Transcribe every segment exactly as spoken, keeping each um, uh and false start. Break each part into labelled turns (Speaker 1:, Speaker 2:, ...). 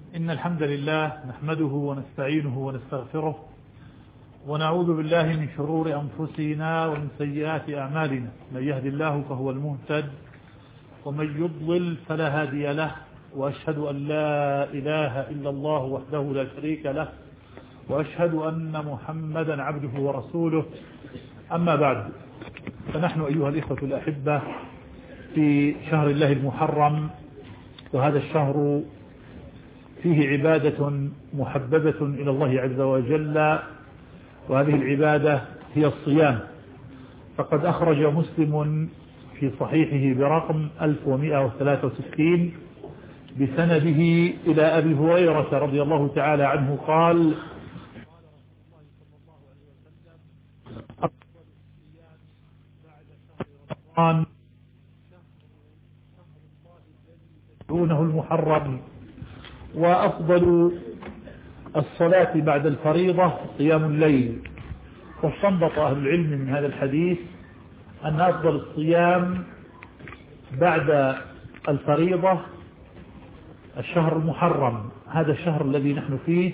Speaker 1: إن الحمد لله نحمده ونستعينه ونستغفره ونعوذ بالله من شرور أنفسنا ومن سيئات أعمالنا. من يهد الله فهو المهتد ومن يضلل فلا هادي له، وأشهد أن لا إله إلا الله وحده لا شريك له، وأشهد أن محمدا عبده ورسوله. أما بعد، فنحن أيها الإخوة الأحبة في شهر الله المحرم، وهذا الشهر فيه عبادة محببة إلى الله عز وجل، وهذه العبادة هي الصيام. فقد أخرج مسلم في صحيحه برقم ألف ومئة وثلاثة وستين بسنده إلى أبي هريرة رضي الله تعالى عنه قال: قال دونه المحرم، وأفضل الصلاة بعد الفريضة قيام الليل. واستنبط أهل العلم من هذا الحديث أن أفضل الصيام بعد الفريضة الشهر المحرم، هذا الشهر الذي نحن فيه.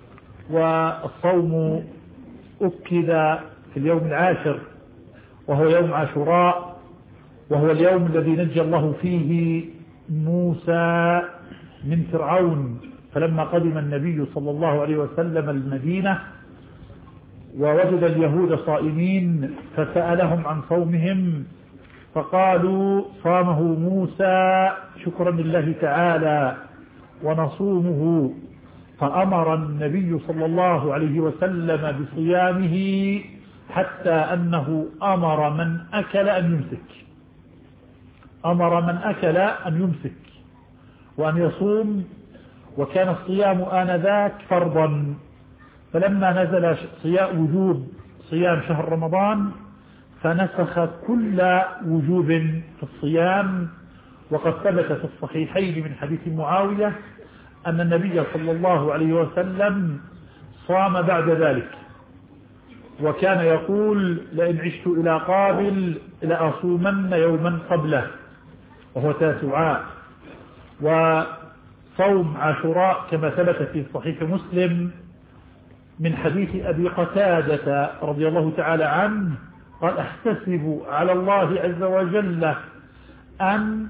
Speaker 1: والصوم أكد في اليوم العاشر وهو يوم عاشوراء، وهو اليوم الذي نجى الله فيه موسى من فرعون. فلما قدم النبي صلى الله عليه وسلم المدينة ووجد اليهود صائمين فسألهم عن صومهم، فقالوا: صامه موسى شكرا لله تعالى ونصومه. فأمر النبي صلى الله عليه وسلم بصيامه حتى أنه أمر من أكل أن يمسك أمر من أكل أن يمسك وأن يصوم. وكان الصيام آنذاك فرضا، فلما نزل صيام وجوب صيام شهر رمضان فنسخ كل وجوب في الصيام. وقد ثبت في الصحيحين من حديث معاوية أن النبي صلى الله عليه وسلم صام بعد ذلك، وكان يقول: لئن عشت إلى قابل لأصومن يوما قبله، وهو تاسعاء. وصوم عاشوراء كما ثبت في صحيح مسلم من حديث أبي قتادة رضي الله تعالى عنه قال: أحتسب على الله عز وجل أن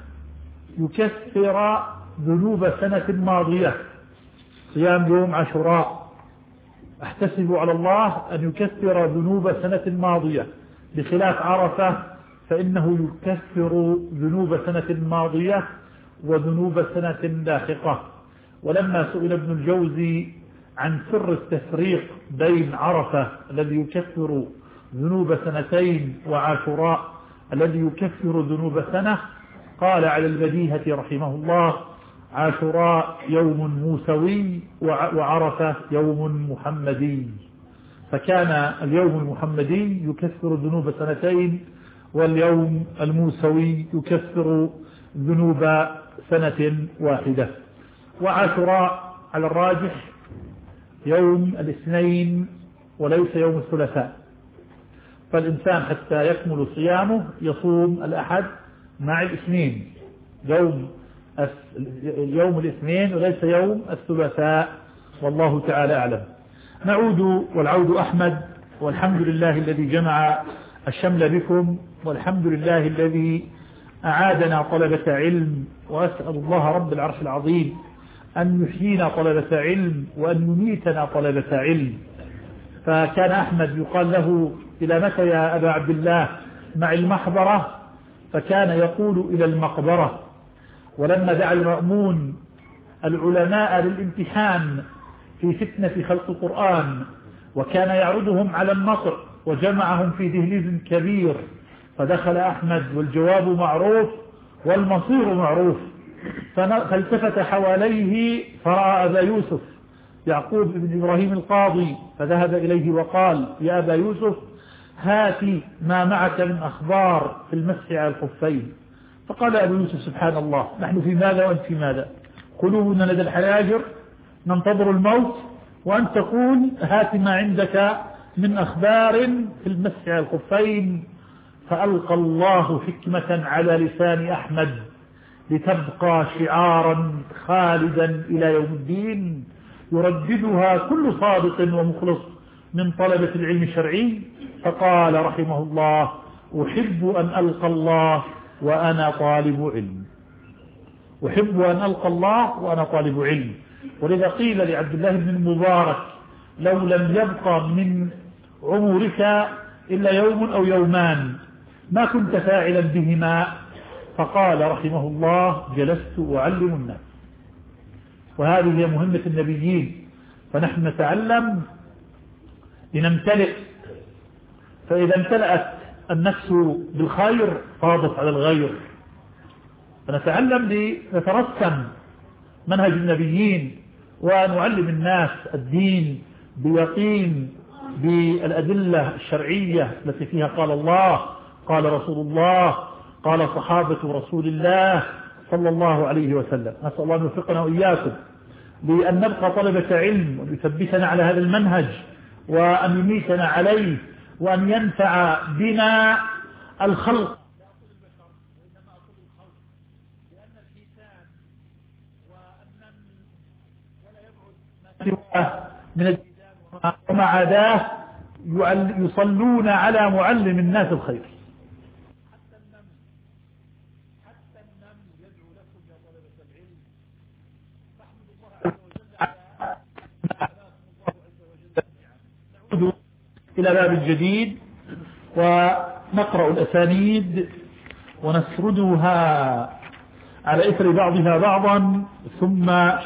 Speaker 1: يكفر ذنوب سنة ماضية. صيام يوم عاشوراء أحتسب على الله أن يكفر ذنوب سنة ماضية، بخلاف عرفة فإنه يكفر ذنوب سنة ماضية وذنوب سنة لاحقة. ولما سئل ابن الجوزي عن سر التفريق بين عرفة الذي يكفر ذنوب سنتين وعاشوراء الذي يكفر ذنوب سنة، قال على البديهة رحمه الله: عاشوراء يوم موسوي وعرفة يوم محمدي. فكان اليوم المحمدي يكفر ذنوب سنتين، واليوم الموسوي يكفر ذنوب سنة واحدة. وعاشوراء على الراجح يوم الاثنين وليس يوم الثلاثاء، فالإنسان حتى يكمل صيامه يصوم الأحد مع الاثنين، يوم اليوم الاثنين وليس يوم الثلاثاء، والله تعالى أعلم. نعود والعود أحمد، والحمد لله الذي جمع الشمل بكم، والحمد لله الذي أعادنا طلبة علم. وأسأل الله رب العرش العظيم أن يحيينا طلبة علم وأن يميتنا طلبة علم. فكان أحمد يقال له: إلى متى يا أبا عبد الله مع المحبرة؟ فكان يقول: إلى المقبرة. ولما دعا المأمون العلماء للامتحان في فتنة خلق القرآن، وكان يعرضهم على النصر وجمعهم في دهليز كبير، فدخل أحمد والجواب معروف والمصير معروف، فالتفت حواليه فرأى أبا يوسف يعقوب بن إبراهيم القاضي، فذهب إليه وقال: يا أبا يوسف، هاتي ما معك من أخبار في المسح على الخفين. فقال أبو يوسف: سبحان الله، نحن في ماذا وأنت في ماذا؟ قلوبنا لدى الحناجر ننتظر الموت، وأن تقول هات ما عندك من أخبار في المسح على الخفين. فألقى الله حكمة على لسان أحمد لتبقى شعارا خالدا إلى يوم الدين يرددها كل صادق ومخلص من طلبة العلم الشرعي. فقال رحمه الله: أحب أن ألقى الله وأنا طالب علم. أحب أن ألقى الله وأنا طالب علم. ولذا قيل لعبد الله بن المبارك: لو لم يبقى من عمرك إلا يوم أو يومان ما كنت فاعلا بهما؟ فقال رحمه الله: جلست أعلم الناس. وهذه هي مهمة النبيين، فنحن نتعلم لنمتلئ، فإذا امتلأت النفس بالخير فاضت على الغير، فنتعلم لنترسم منهج النبيين ونعلم الناس الدين بيقين بالأدلة الشرعية التي فيها قال الله، قال رسول الله، قال صحابة رسول الله صلى الله عليه وسلم. نسأل الله أن يوفقنا وإياكم لأن نبقى طلبة علم، وأن يثبتنا على هذا المنهج، وأن يميتنا عليه، وأن ينفع بنا الخلق من الجدال وما عداه يصلون على معلم الناس الخير. حتى النمل حتى النمل يدعو لكم يا طلبة العلم. فاحمد الله عز وجل. نعود إلى باب الجديد ونقرأ الأسانيد ونسردها على إثر بعضها بعضا، ثم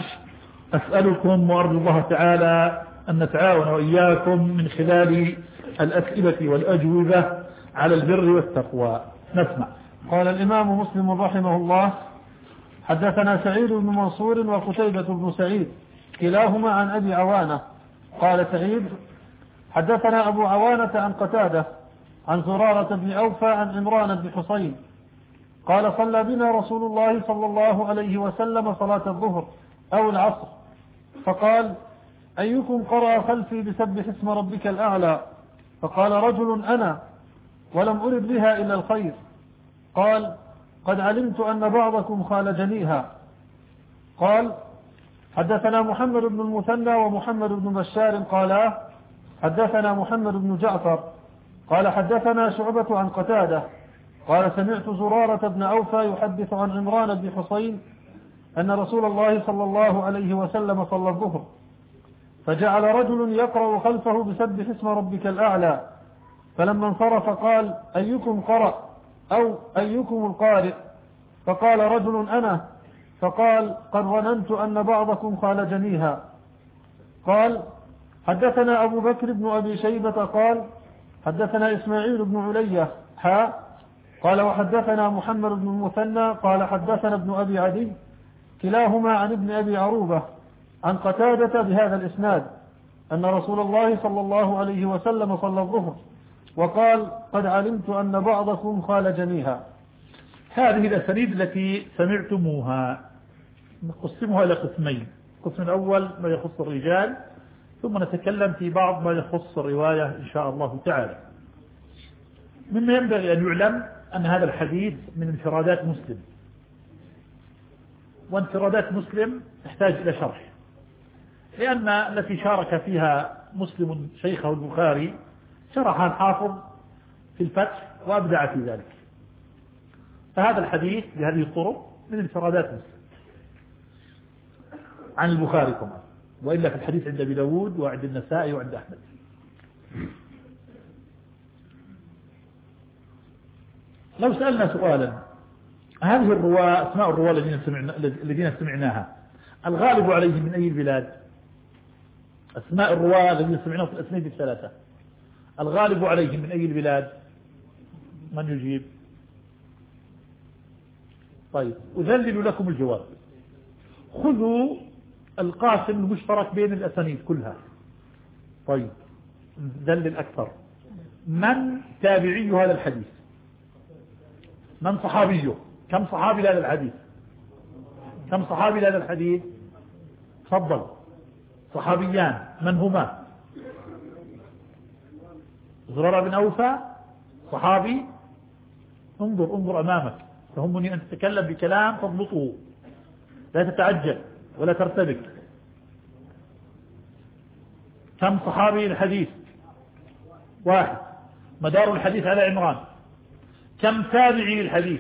Speaker 1: أسألكم وأرجو الله تعالى أن نتعاون وإياكم من خلال الأسئلة والأجوبة على البر والتقوى. نسمع.
Speaker 2: قال الإمام مسلم رحمه الله: حدثنا سعيد بن منصور وقتيبة بن سعيد كلاهما عن أبي عوانة. قال سعيد: حدثنا أبو عوانة عن قتادة عن زرارة بن أوفى عن عمران بن حصين قال: صلى بنا رسول الله صلى الله عليه وسلم صلاة الظهر أو العصر، فقال: أيكم قرأ خلفي بسبح اسم ربك الأعلى؟ فقال رجل: أنا، ولم أرد بها إلا الخير. قال: قد علمت أن بعضكم خالجنيها. قال: حدثنا محمد بن المثنى ومحمد بن بشار قالا: حدثنا محمد بن جعفر قال: حدثنا شعبة عن قتادة قال: سمعت زرارة بن أوفى يحدث عن عمران بن حصين أن رسول الله صلى الله عليه وسلم صلى الظهر، فجعل رجل يقرأ خلفه بسبح اسم ربك الأعلى، فلما انصرف قال: أيكم قرأ أو أيكم القارئ؟ فقال رجل: أنا. فقال: قد ظننت أن بعضكم خالجنيها. قال: حدثنا أبو بكر بن أبي شيبة قال: حدثنا إسماعيل بن علية حا قال: وحدثنا محمد بن المثنى قال: حدثنا ابن أبي عدي كلاهما عن ابن أبي عروبة عن قتادة بهذا الإسناد أن رسول الله صلى الله عليه وسلم صلى الظهر، وقال: قد علمت أن بعضكم خالجنيها.
Speaker 1: هذه الأسانيد التي سمعتموها نقسمها إلى قسمين: القسم الأول ما يخص الرجال، ثم نتكلم في بعض ما يخص الرواية إن شاء الله تعالى. مما ينبغي أن يعلم أن هذا الحديث من انفرادات مسلم، وانفرادات مسلم تحتاج إلى شرح، لأن التي شارك فيها مسلم شيخه البخاري شرحها الحافظ في الفتح وأبدع في ذلك. فهذا الحديث بهذه الطرق من انفرادات مسلم عن البخاري كمان، وإلا في الحديث عند أبي داود وعند النسائي وعند أحمد. لو سألنا سؤالا: هذه الرواة أسماء الرواة الذين سمعنا الذين سمعناها الغالب عليهم من أي البلاد؟ أسماء الرواة الذين سمعناهم في الأسانيد الثلاثة الغالب عليهم من أي البلاد؟ من يجيب؟ طيب، أذلل لكم الجواب. خذوا القاسم المشترك بين الأسانيد كلها. طيب، ذلل أكثر. من تابعي هذا الحديث؟ من صحابيه؟ كم صحابي لهذا الحديث؟ كم صحابي لهذا الحديث؟ تفضل. صحابيان، من هما؟ زرارة بن أوفى صحابي، انظر انظر أمامك، تهمني أن تتكلم بكلام تضبطه، لا تتعجل ولا ترتبك. كم صحابي الحديث؟ واحد. مدار الحديث على عمران. كم تابعي للحديث؟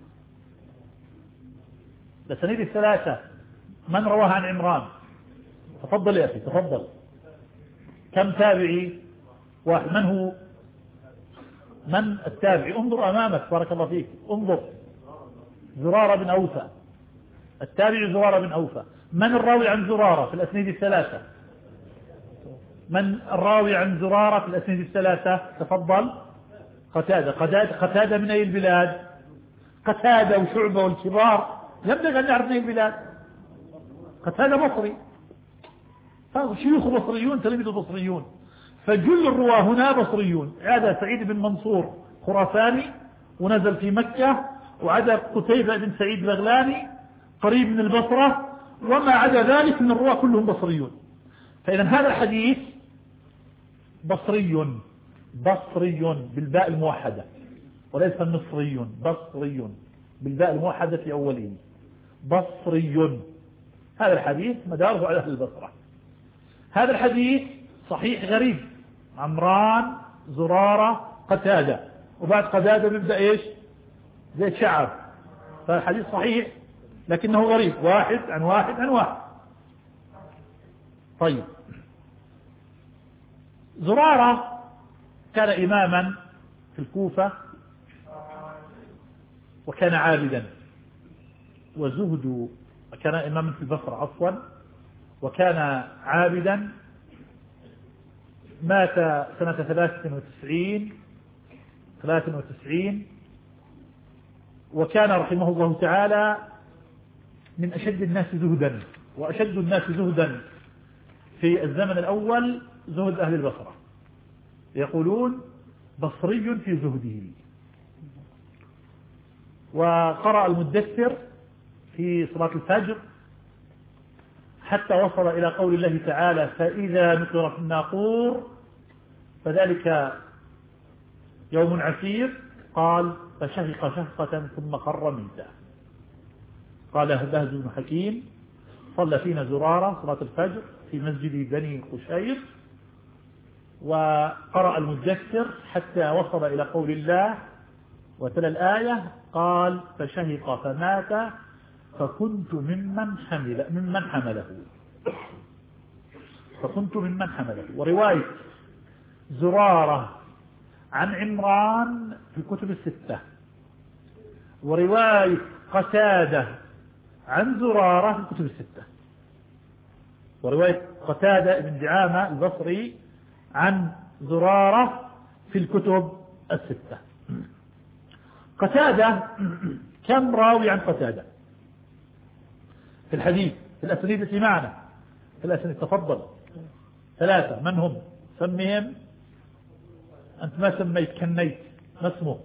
Speaker 1: الأسانيد الثلاثة من رواها عن عمران؟ تفضل يا أخي تفضل. كم تابعي؟ واحد. من هو؟ من التابعي؟ انظر أمامك بارك الله فيك، انظر. زرارة بن أوفى، التابعي زرارة بن أوفى. من الراوي عن زرارة في الأسانيد الثلاثة؟ من الراوي عن زرارة في الأسانيد الثلاثة؟ تفضل. قتادة. قتادة, قتادة من أي البلاد؟ قتادة وشعبة والكبار ينبغي أن نعرف من أي البلاد. قتادة مصري، شيوخ بصريون، تلاميذ بصريون، فجل الرواة هنا بصريون. هذا سعيد بن منصور خراساني ونزل في مكة، وعدا قتيبة بن سعيد بغلاني قريب من البصرة، وما عدا ذلك من الرواة كلهم بصريون. فإذا هذا الحديث بصري، بصري بالباء الموحدة وليس مصري، بصري بالباء الموحدة في أوله، بصري. هذا الحديث مداره على أهل البصرة. هذا الحديث صحيح غريب، عمران زرارة قتادة، وبعد قتادة بيبدأ إيش؟ زي شعب. فالحديث صحيح لكنه غريب، واحد عن واحد عن واحد. طيب، زرارة كان إماما في الكوفة، وكان عابدا وزهد، كان إماما في البصرة عفوا، وكان عابدا. مات سنة ثلاثة وتسعين ثلاثة وتسعين، وكان رحمه الله تعالى من أشد الناس زهدا، وأشد الناس زهدا في الزمن الأول زهد أهل البصرة، يقولون بصري في زهده. وقرأ المدثر في صلاة الفجر حتى وصل إلى قول الله تعالى: فإذا نقر في الناقور فذلك يوم عسير. قال: فشهق شهقة ثم خر ميتا. قال بهز بن حكيم: صلى فينا زرارة صلاة الفجر في مسجد بني قشير. وقرأ المدثر حتى وصل إلى قول الله وتلا الآية، قال: فشهق فمات فكنت ممن حمل ممن حمله فكنت ممن حمله. ورواية زرارة عن عمران في الكتب الستة، ورواية قتادة عن زرارة في الكتب الستة، ورواية قتادة بن دعامة البصري عن زرارة في الكتب الستة. قتادة كم راوي عن قتادة في الحديث في الأسانيد التي معنا؟ في الأسانيد تفضل. ثلاثة. من هم؟ سميهم. أنت ما سميت، كنيت. ما اسمه؟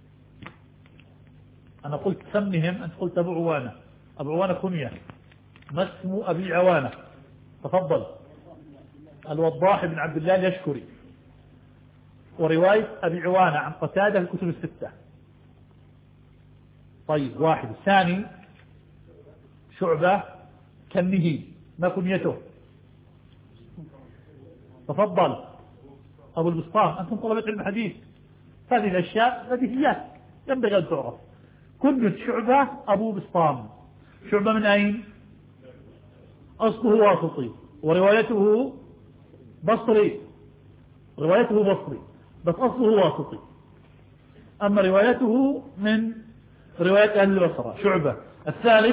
Speaker 1: أنا قلت سميهم، أنت قلت أبو عوانة. أبو عوانة كنية. ما اسم أبي عوانة؟ تفضل. الوضاح بن عبد الله اليشكري. ورواية أبي عوانة عن قتادة في الكتب الستة. طيب، واحد. الثاني شعبة كنه، ما كنيته؟ تفضل. أبو البسطام. أنتم طلبة علم الحديث، هذه الأشياء بديهيات ينبغي أن تعرف. كنية شعبة أبو بسطام. شعبة من أين؟ أصله واسطي، وروايته بصري، روايته بصري بس أصله واسطي. أما روايته من رواية أهل البصرة. شعبة. الثالث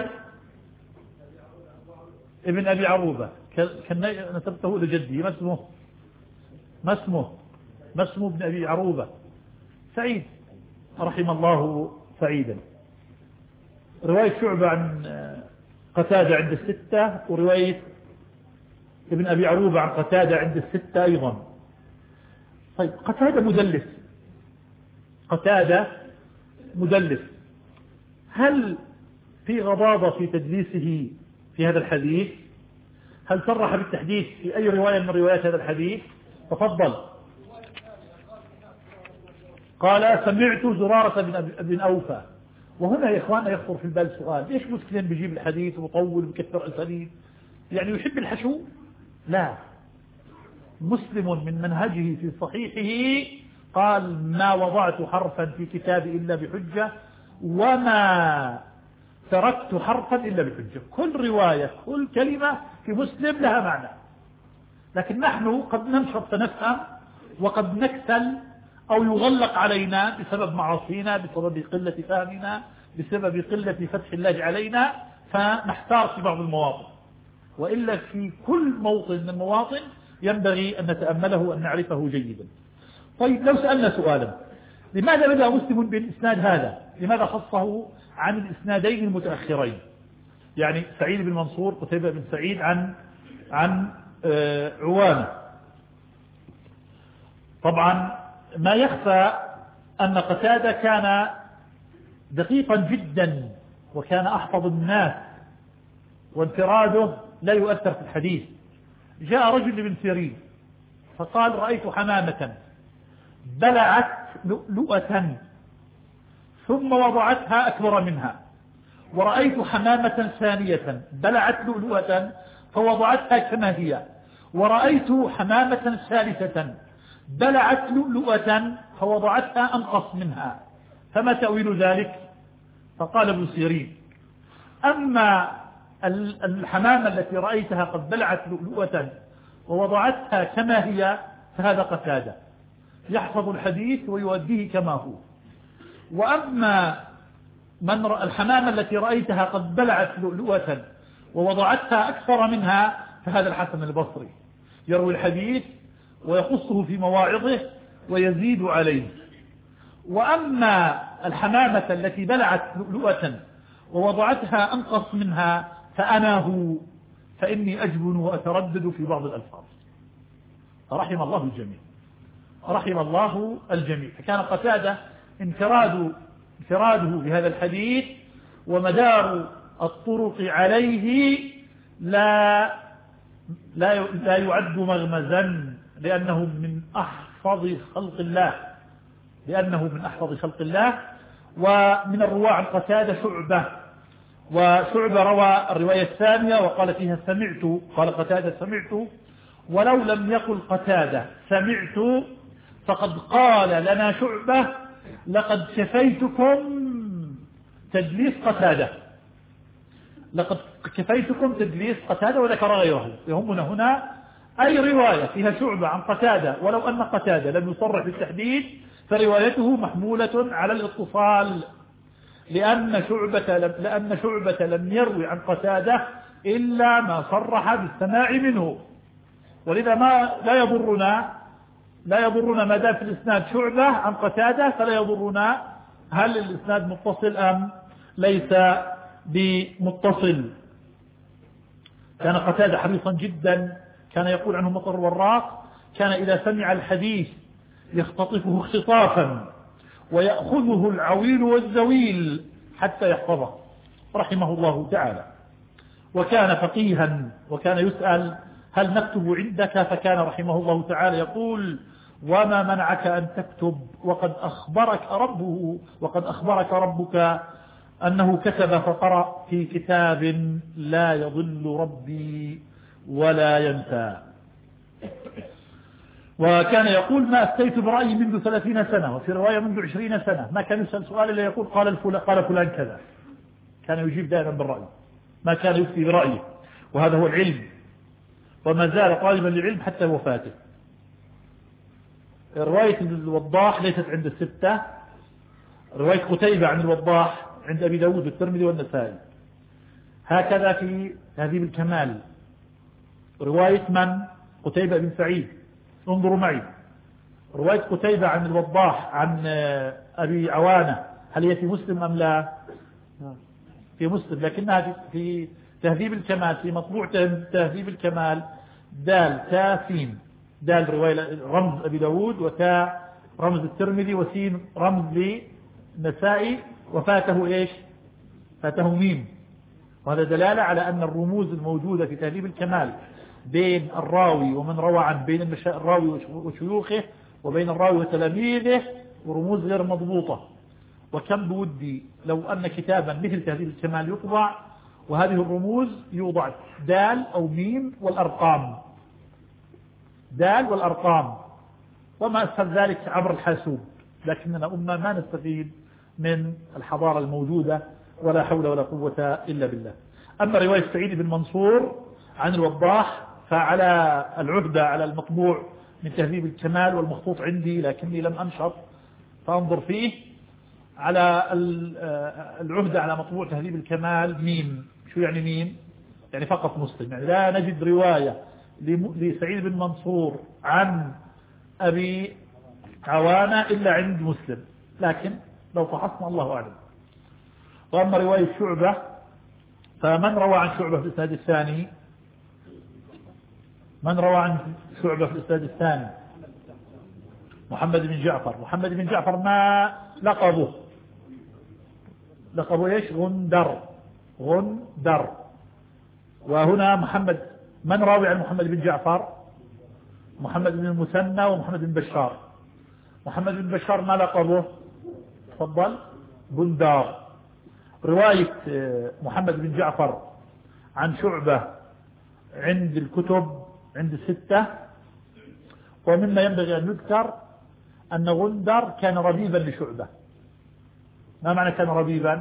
Speaker 1: ابن أبي عروبة، نسبته لجدي. ما اسمه؟ ما اسمه؟ ما اسمه ابن أبي عروبة؟ سعيد، رحم الله سعيدا. رواية شعبة عن قتادة عند الستة، ورواية ابن أبي عروبة عن قتادة عند الستة أيضا. طيب، قتادة مدلس، قتادة مدلس. هل في غضاضة في تدليسه في هذا الحديث؟ هل صرح بالتحديث في أي رواية من روايات هذا الحديث؟ تفضل. قال: سمعت زرارة بن أوفى وهنا يا إخواننا يخطر في البال سؤال، ليش مسلم بيجيب الحديث ويطول ويكثر الحديث؟ يعني يحب الحشو؟ لا، مسلم من منهجه في صحيحه قال ما وضعت حرفا في كتابي إلا بحجة وما تركت حرفا إلا بحجة. كل رواية كل كلمة في مسلم لها معنى، لكن نحن قد ننشط فنفهم وقد نكسل أو يغلق علينا بسبب معاصينا، بسبب قلة فهمنا، بسبب قلة فتح الله علينا، فنحتار في بعض المواطن. وإلا في كل موطن من المواطن ينبغي أن نتأمله وأن نعرفه جيدا. طيب لو سألنا سؤالا، لماذا بدأ مسلم بالإسناد هذا؟ لماذا خصه عن الإسنادين المتأخرين؟ يعني سعيد بن منصور قتيبة بن سعيد عن عن عوانة. طبعا ما يخفى أن قتادة كان دقيقا جدا وكان أحفظ الناس، وانفراده لا يؤثر في الحديث. جاء رجل لابن سيرين فقال رأيت حمامة بلعت لؤلؤة ثم وضعتها أكبر منها، ورأيت حمامة ثانية بلعت لؤلؤة فوضعتها كما هي، ورأيت حمامة ثالثة بلعت لؤلؤة فوضعتها أنقص منها، فما تأويل ذلك؟ فقال ابن سيرين أما الحمامة التي رأيتها قد بلعت لؤلؤة ووضعتها كما هي فهذا قتادة يحفظ الحديث ويؤديه كما هو. وأما من رأى الحمامة التي رأيتها قد بلعت لؤلؤة ووضعتها أكثر منها فهذا الحسن البصري يروي الحديث ويخصه في مواعظه ويزيد عليه. وأما الحمامة التي بلعت لؤلؤة ووضعتها أنقص منها فأنا هو، فإني أجبن وأتردد في بعض الألفاظ. رحم الله الجميع، رحم الله الجميع. فكان قتادة انفراد انفراده بهذا الحديث ومدار الطرق عليه لا لا لا يعد مغمزا، لأنه من أحفظ خلق الله لأنه من أحفظ خلق الله. ومن الرواة عن قتادة شعبة، وشعبة روى الرواية الثانية وقال فيها سمعت، قال قتادة سمعت، ولو لم يقل قتادة سمعت فقد قال لنا شعبة لقد كفيتكم تدليس قتادة، لقد كفيتكم تدليس قتادة، وذكر غيره. يهمنا هنا أي رواية فيها شعبة عن قتادة ولو أن قتادة لم يصرح بالتحديد فروايته محمولة على الاتصال، لأن شعبة لم, لأن شعبة لم يروي عن قتادة إلا ما صرح بالسماع منه. ولذا ما لا يضرنا لا يضرنا ما دام في الإسناد شعبة عن قتادة، فلا يضرنا هل الإسناد متصل أم ليس بمتصل. كان قتادة حريصا جدا، كان يقول عنه مطر والراق كان إذا سمع الحديث يختطفه اختطافا ويأخذه العويل والزويل حتى يحفظه رحمه الله تعالى. وكان فقيها، وكان يسأل هل نكتب عندك؟ فكان رحمه الله تعالى يقول وما منعك أن تكتب وقد أخبرك ربه وقد أخبرك ربك أنه كتب فقرأ في كتاب لا يضل ربي ولا ينسى. وكان يقول ما أفتيت برأيي منذ ثلاثين سنة، وفي رواية منذ عشرين سنة، ما كان يسأل سؤال إلا يقول قال الفلان قال فلان كذا، كان يجيب دائما بالرأي، ما كان يفتي برأيه، وهذا هو العلم، وما زال طالبا للعلم حتى وفاته. رواية الوضاح ليست عند الستة، رواية قتيبة عن الوضاح عند أبي داود والترمذي والنسائي. هكذا في تهذيب الكمال رواية من؟ قتيبة بن سعيد. انظروا معي رواية قتيبة عن الوضاح عن أبي عوانة، هل هي في مسلم أم لا؟ في مسلم، لكنها في تهذيب الكمال، في مطبوع تهذيب الكمال دال تاء سين، دال رواية رمز أبي داود، وتاء رمز الترمذي، وسين رمز للنسائي، وفاته إيش؟ فاته ميم. وهذا دلالة على أن الرموز الموجودة في تهذيب الكمال بين الراوي ومن روى عنه، بين الراوي وشيوخه وبين الراوي وتلاميذه، ورموز غير مضبوطة. وكم بودي لو أن كتابا مثل تهذيب الكمال يطبع وهذه الرموز يوضع دال أو ميم والأرقام، دال والأرقام، وما أسهل ذلك عبر الحاسوب، لكننا أمة ما نستفيد من الحضارة الموجودة ولا حول ولا قوة إلا بالله. أما رواية سعيد بن منصور عن الوضاح فعلى العهدة على المطبوع من تهذيب الكمال والمخطوط عندي لكني لم أنشط فأنظر فيه، على العهدة على مطبوع تهذيب الكمال ميم. شو يعني ميم؟ يعني فقط مسلم، يعني لا نجد رواية لسعيد بن منصور عن أبي عوانة إلا عند مسلم، لكن لو فحصنا الله أعلم. وأما رواية شعبة فمن روى عن شعبة في الإسناد الثاني؟ من روى عن شعبة في الإسناد الثاني؟ محمد بن جعفر. محمد بن جعفر ما لقبه؟ لقبه ايش؟ غندر. غندر. وهنا محمد، من راوي عن محمد بن جعفر؟ محمد بن المثنى ومحمد بن بشار. محمد بن بشار ما لقبه؟ تفضل. بندار. رواية محمد بن جعفر عن شعبة عند الكتب عند الستة. ومما ينبغي أن يذكر أن غندر كان ربيبا لشعبة. ما معنى كان ربيبا؟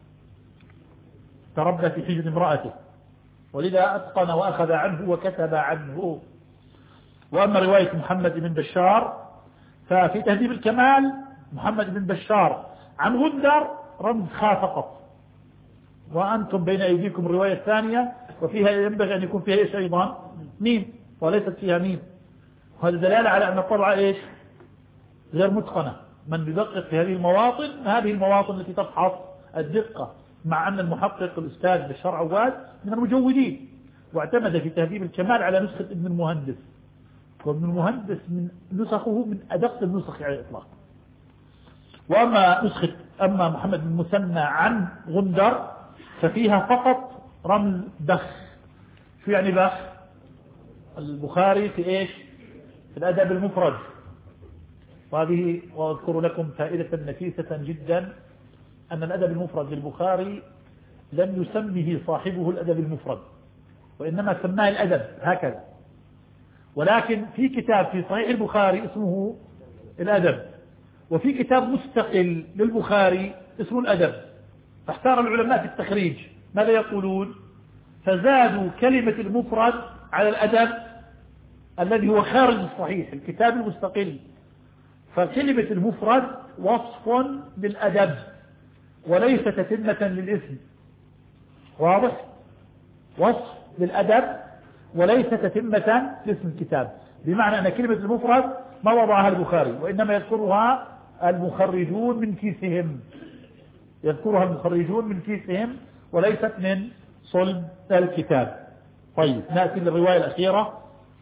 Speaker 1: تربى في حجر امرأته، ولذا أتقن وأخذ عنه وكتب عنه. وأما رواية محمد بن بشار ففي تهذيب الكمال محمد بن بشار عن غندر رمز خاء فقط، وأنتم بين أيديكم الرواية الثانية وفيها ينبغي أن يكون فيها إيش أيضا؟ ميم، وليست فيها ميم. وهذا دلالة على أن الطبعة إيش؟ غير متقنة. من يدقق في هذه المواطن، هذه المواطن التي تفحص الدقة، مع أن المحقق الأستاذ بالشرع عواد من المجودين، واعتمد في تهذيب الكمال على نسخة ابن المهندس، وابن المهندس من نسخه من أدق النسخ على الإطلاق. وأما نسخة أما محمد بن المثنى عن غندر ففيها فقط رمز بخ. شو يعني بخ؟ البخاري في إيش؟ في الأدب المفرد. وهذه وأذكر لكم فائدة نفيسة جدا، أن الأدب المفرد للبخاري لم يسمه صاحبه الأدب المفرد، وإنما سماه الأدب هكذا. ولكن في كتاب في صحيح البخاري اسمه الأدب، وفي كتاب مستقل للبخاري اسمه الأدب. فاحتار العلماء في التخريج ماذا يقولون؟ فزادوا كلمة المفرد على الأدب الذي هو خارج الصحيح الكتاب المستقل. فكلمة المفرد وصف للأدب وليس تتمة للاسم. واضح؟ وصف للأدب وليس تتمة لاسم الكتاب، بمعنى أن كلمة المفرد ما وضعها البخاري، وإنما يذكرها المخرجون من كيسهم، يذكرها المخرجون من كيسهم وليست من صلب الكتاب. طيب نأتي للرواية الأخيرة.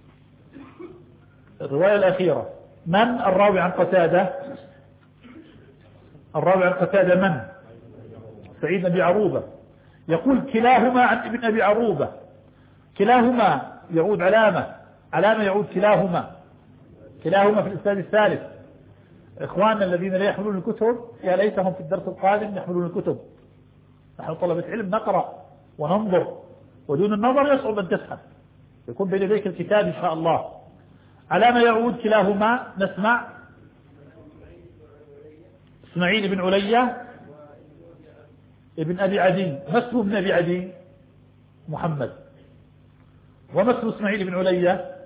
Speaker 1: الرواية الأخيرة من الراوي عن قتادة؟ الراوي عن قتادة من؟ سعيد بن أبي عروبة. يقول كلاهما عن ابن أبي عروبة. كلاهما يعود علامة، علامة يعود كلاهما، كلاهما في الإسناد الثالث. إخواننا الذين لا يحملون الكتب يا ليتهم في الدرس القادم يحملون الكتب. نحن طلبة علم نقرأ وننظر، ودون النظر يصعب أن تفهم، يكون بين يديك الكتاب إن شاء الله. علامة يعود كلاهما. نسمع. إسماعيل بن علية ابن أبي عدي. ما اسمه ابن أبي عدي؟ محمد. وما اسمه إسماعيل بن علية؟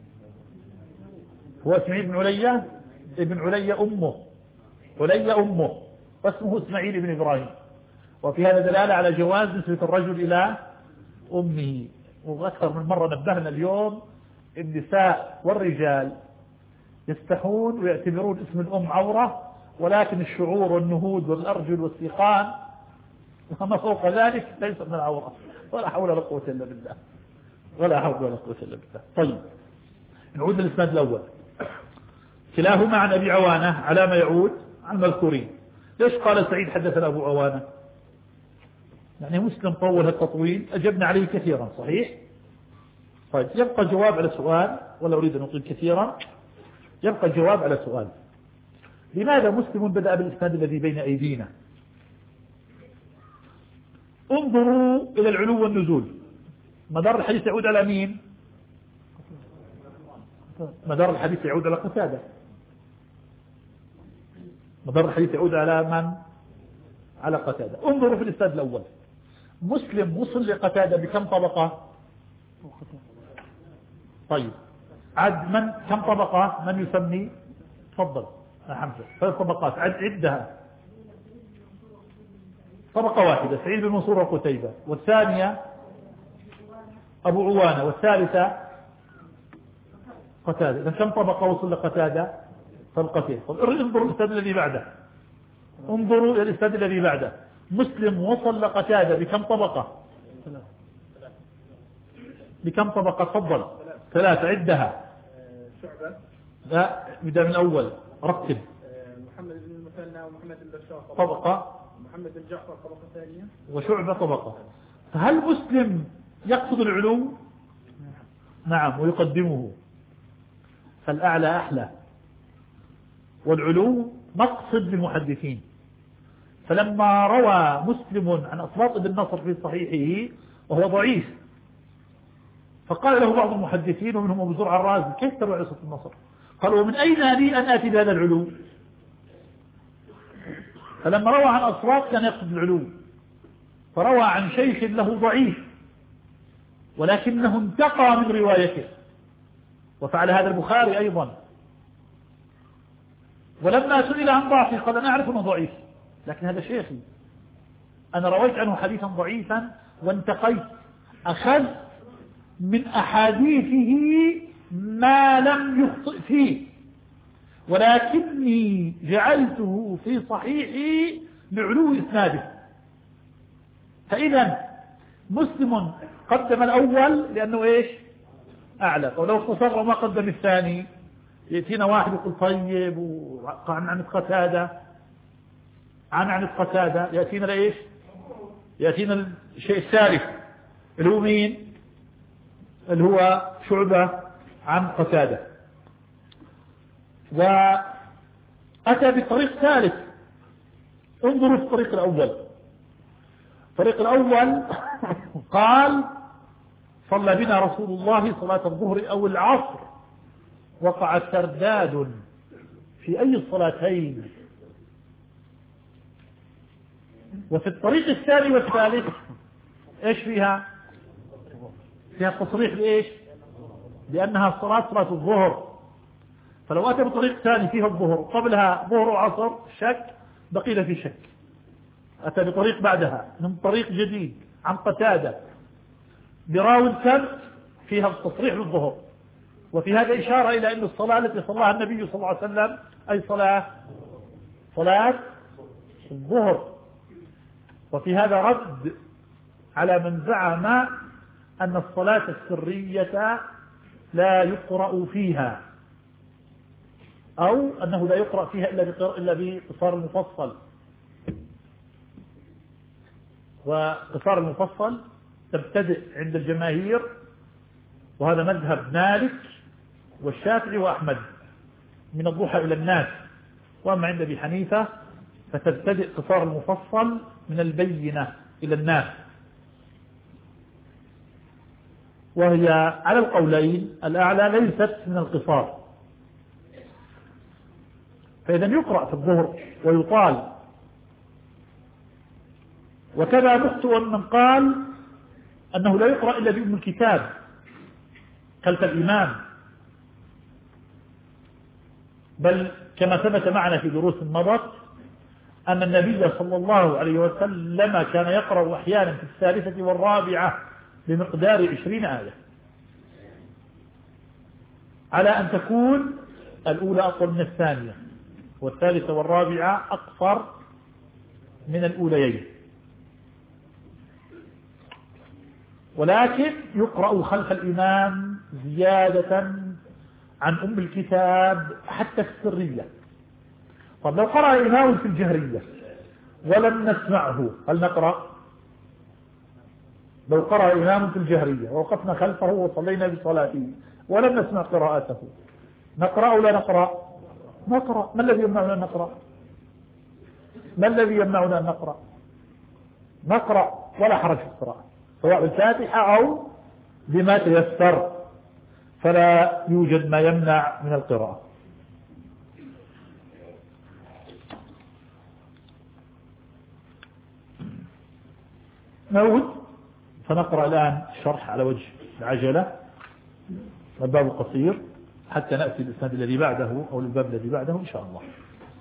Speaker 1: هو إسماعيل بن علية ابن علية أمه، علية أمه، واسمه إسماعيل بن إبراهيم. وفي هذا دلالة على جواز نسبة الرجل إلى أمه. وأكثر من مرة نبهنا اليوم النساء والرجال يستحون ويعتبرون اسم الأم عورة، ولكن الشعور والنهود والأرجل والسيقان وما فوق ذلك ليس من العورة. ولا حول ولا قوة إلا بالله، ولا حول ولا قوة إلا بالله. طيب نعود للإسناد الأول. كلاهما عن أبي عوانة. على ما يعود عن المذكورين. ليش قال سعيد حدثنا أبو عوانة؟ يعني مسلم طول التطويل، أجبنا عليه كثيرا صحيح. طيب يبقى الجواب على سؤال، ولا أريد أن أطيل كثيرا. يبقى الجواب على سؤال: لماذا مسلم بدأ بالإسناد الذي بين أيدينا؟ انظروا إلى العلو والنزول. مدار الحديث يعود على مين؟ مدار الحديث يعود على قتادة. مدار الحديث يعود على من؟ على قتادة. انظروا في الإسناد الأول، مسلم وصل لقتادة بكم طبقة؟ طيب عد من كم طبقة؟ من يسمي؟ تفضل يا حمزة. ثلاث طبقات، عد عدها. طبقة واحدة سعيد بن منصور وقتيبة، والثانية أبو عوانة، والثالثة قتادة. إذا كم طبقة وصل لقتادة؟ طبقتين. انظروا الإسناد الذي بعده، انظروا إلى الإسناد الذي بعده، مسلم وصل لقتادة بكم طبقة؟ بكم طبقة؟ تفضل. ثلاثة، عدها.
Speaker 3: شعبة.
Speaker 1: لا، بدأ من الأول، رتب.
Speaker 3: محمد بن المثنى ومحمد بن بشار
Speaker 1: طبقة.
Speaker 3: محمد بن جعفر طبقة ثانية.
Speaker 1: وشعبة طبقة. فهل مسلم يقصد العلو؟ نعم، ويقدمه. فالأعلى أحلى، والعلو مقصد للمحدثين. فلما روى مسلم عن أصباط بن نصر في صحيحه وهو ضعيف، فقال له بعض المحدثين ومنهم أبو زرع الرازي: كيف تروي عن أصباط بن نصر؟ قالوا: من أين لي أن آتي بهذا العلو؟ فلما روى عن أصوات كان يقصد العلو، فروى عن شيخ له ضعيف ولكنه انتقى من روايته، وفعل هذا البخاري أيضا. ولما سئل عن ضعفه قال: أنا أعرف أنه ضعيف، لكن هذا شيخي، أنا رويت عنه حديثا ضعيفا وانتقيت، أخذ من أحاديثه ما لم يخطئ فيه، ولكني جعلته في صحيحي لعلو إسناده. فإذا مسلم قدم الأول لأنه إيش؟ أعلى. ولو اختصر وما قدم الثاني يأتينا واحد يقول طيب وعن عن قتادة عن عن قتادة يأتينا لإيش؟ يأتينا الشيء الثالث اللي هو مين؟ اللي هو شعبة عن قتادة. وأتى بالطريق ثالث. انظروا في الطريق الأول. الطريق الأول قال: صلى بنا رسول الله صلاة الظهر أو العصر، وقع سرداد في أي الصلاتين. وفي الطريق الثاني والثالث ايش فيها؟ فيها تصريح بإيش؟ لأنها صلاة صلاة الظهر. فلو أتى بطريق ثاني فيها الظهر قبلها ظهر وعصر شك، بقينا في شك. أتى بطريق بعدها من طريق جديد عن قتادة براوي السبت فيها التصريح بالظهر. وفي هذا إشارة إلى أن الصلاة التي صلاها النبي صلى الله عليه وسلم أي صلاة؟ صلاة الظهر. وفي هذا رد على من زعم أن الصلاة السرية لا يقرأ فيها، أو أنه لا يقرأ فيها إلا بقصار المفصل. وقصار المفصل تبتدئ عند الجماهير، وهذا مذهب مالك والشافعي وأحمد، من الضحى إلى الناس. وأما عند أبي حنيفة فتبتدئ قصار المفصل من البينة إلى الناس. وهي على القولين الأعلى ليست من القصار. فإذا يقرأ في الظهر ويطال. وكذا مخطئ من قال أنه لا يقرأ إلا بأم الكتاب خلف الإمام، بل كما ثبت معنا في دروس مضت أن النبي صلى الله عليه وسلم كان يقرأ أحيانا في الثالثة والرابعة بمقدار عشرين آية، على أن تكون الأولى أطول من الثانية والثالثة والرابعة أقصر من الأوليين. ولكن يقرأ خلف الإمام زيادة عن أم الكتاب حتى في السرية. طب لو قرأ إمام في الجهرية ولم نسمعه هل نقرأ؟ لو قرأ إمام في الجهرية ووقفنا خلفه وصلينا بصلاته ولم نسمع قراءته نقرأ ولا نقرأ؟ نقرأ. ما الذي يمنعنا أن نقرأ؟ ما الذي يمنعنا أن نقرأ؟ نقرأ. ولا حرج في القراءة، سواء الفاتحة أو بما تيسر، فلا يوجد ما يمنع من القراءة. نعود فنقرأ الآن الشرح على وجه العجلة، الباب القصير حتى نأتي الإسناد الذي بعده أو الباب الذي بعده إن شاء الله.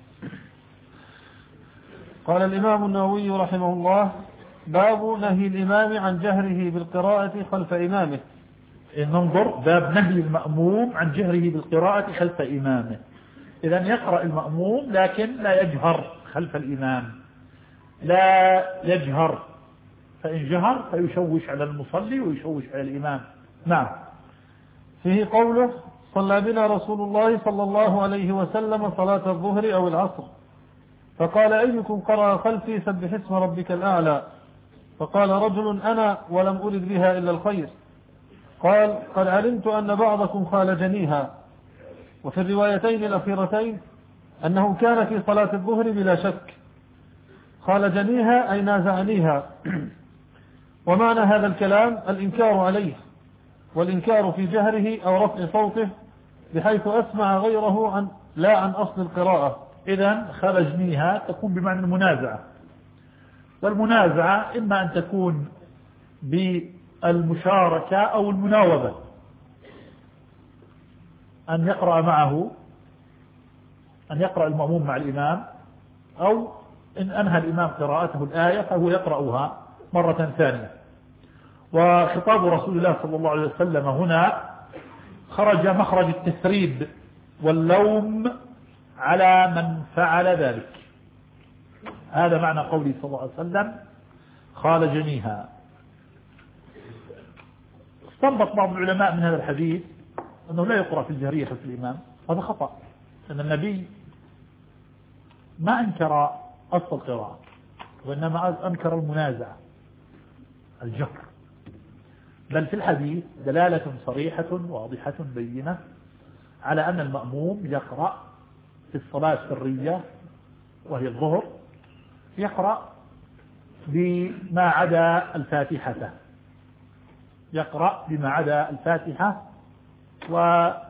Speaker 2: قال الإمام النووي رحمه الله: باب نهي الإمام عن جهره بالقراءة خلف إمامه.
Speaker 1: ننظر باب نهي المأموم عن جهره بالقراءة خلف إمامه. إذن يقرأ المأموم لكن لا يجهر خلف الإمام، لا يجهر، فإن جهر فيشوش على المصلي ويشوش على الإمام. نعم.
Speaker 2: فيه قوله: صلى بنا رسول الله صلى الله عليه وسلم صلاة الظهر أو العصر، فقال: أيكم قرأ خلفي سبح اسم ربك الأعلى؟ فقال رجل: أنا، ولم أرد بها إلا الخير. قال: قد علمت أن بعضكم خالجنيها. وفي الروايتين الأخيرتين أنه كان في صلاة الظهر بلا شك. خالجنيها أي نازعنيها. ومعنى هذا الكلام الإنكار عليه، والإنكار في جهره أو رفع صوته بحيث أسمع غيره عن لا عن أصل القراءة.
Speaker 1: إذن خالجنيها تكون بمعنى المنازعة، والمنازعة إما أن تكون بالمشاركة أو المناوبة، أن يقرأ معه، أن يقرأ المأموم مع الإمام، أو إن أنهى الإمام قراءته الآية فهو يقرأها مرة ثانية. وخطاب رسول الله صلى الله عليه وسلم هنا خرج مخرج التثريب واللوم على من فعل ذلك. هذا معنى قوله صلى الله عليه وسلم: خالجنيها. استنبط بعض العلماء من هذا الحديث أنه لا يقرأ في الجهرية خلف الإمام. هذا خطأ، أن النبي ما أنكر أصل القراءة، وإنما أنكر المنازعة، الجهر. بل في الحديث دلالة صريحة واضحة بينة على أن المأموم يقرأ في الصلاة السرية وهي الظهر، يقرأ بما عدا الفاتحة، يقرأ بما عدا الفاتحة، ومقدار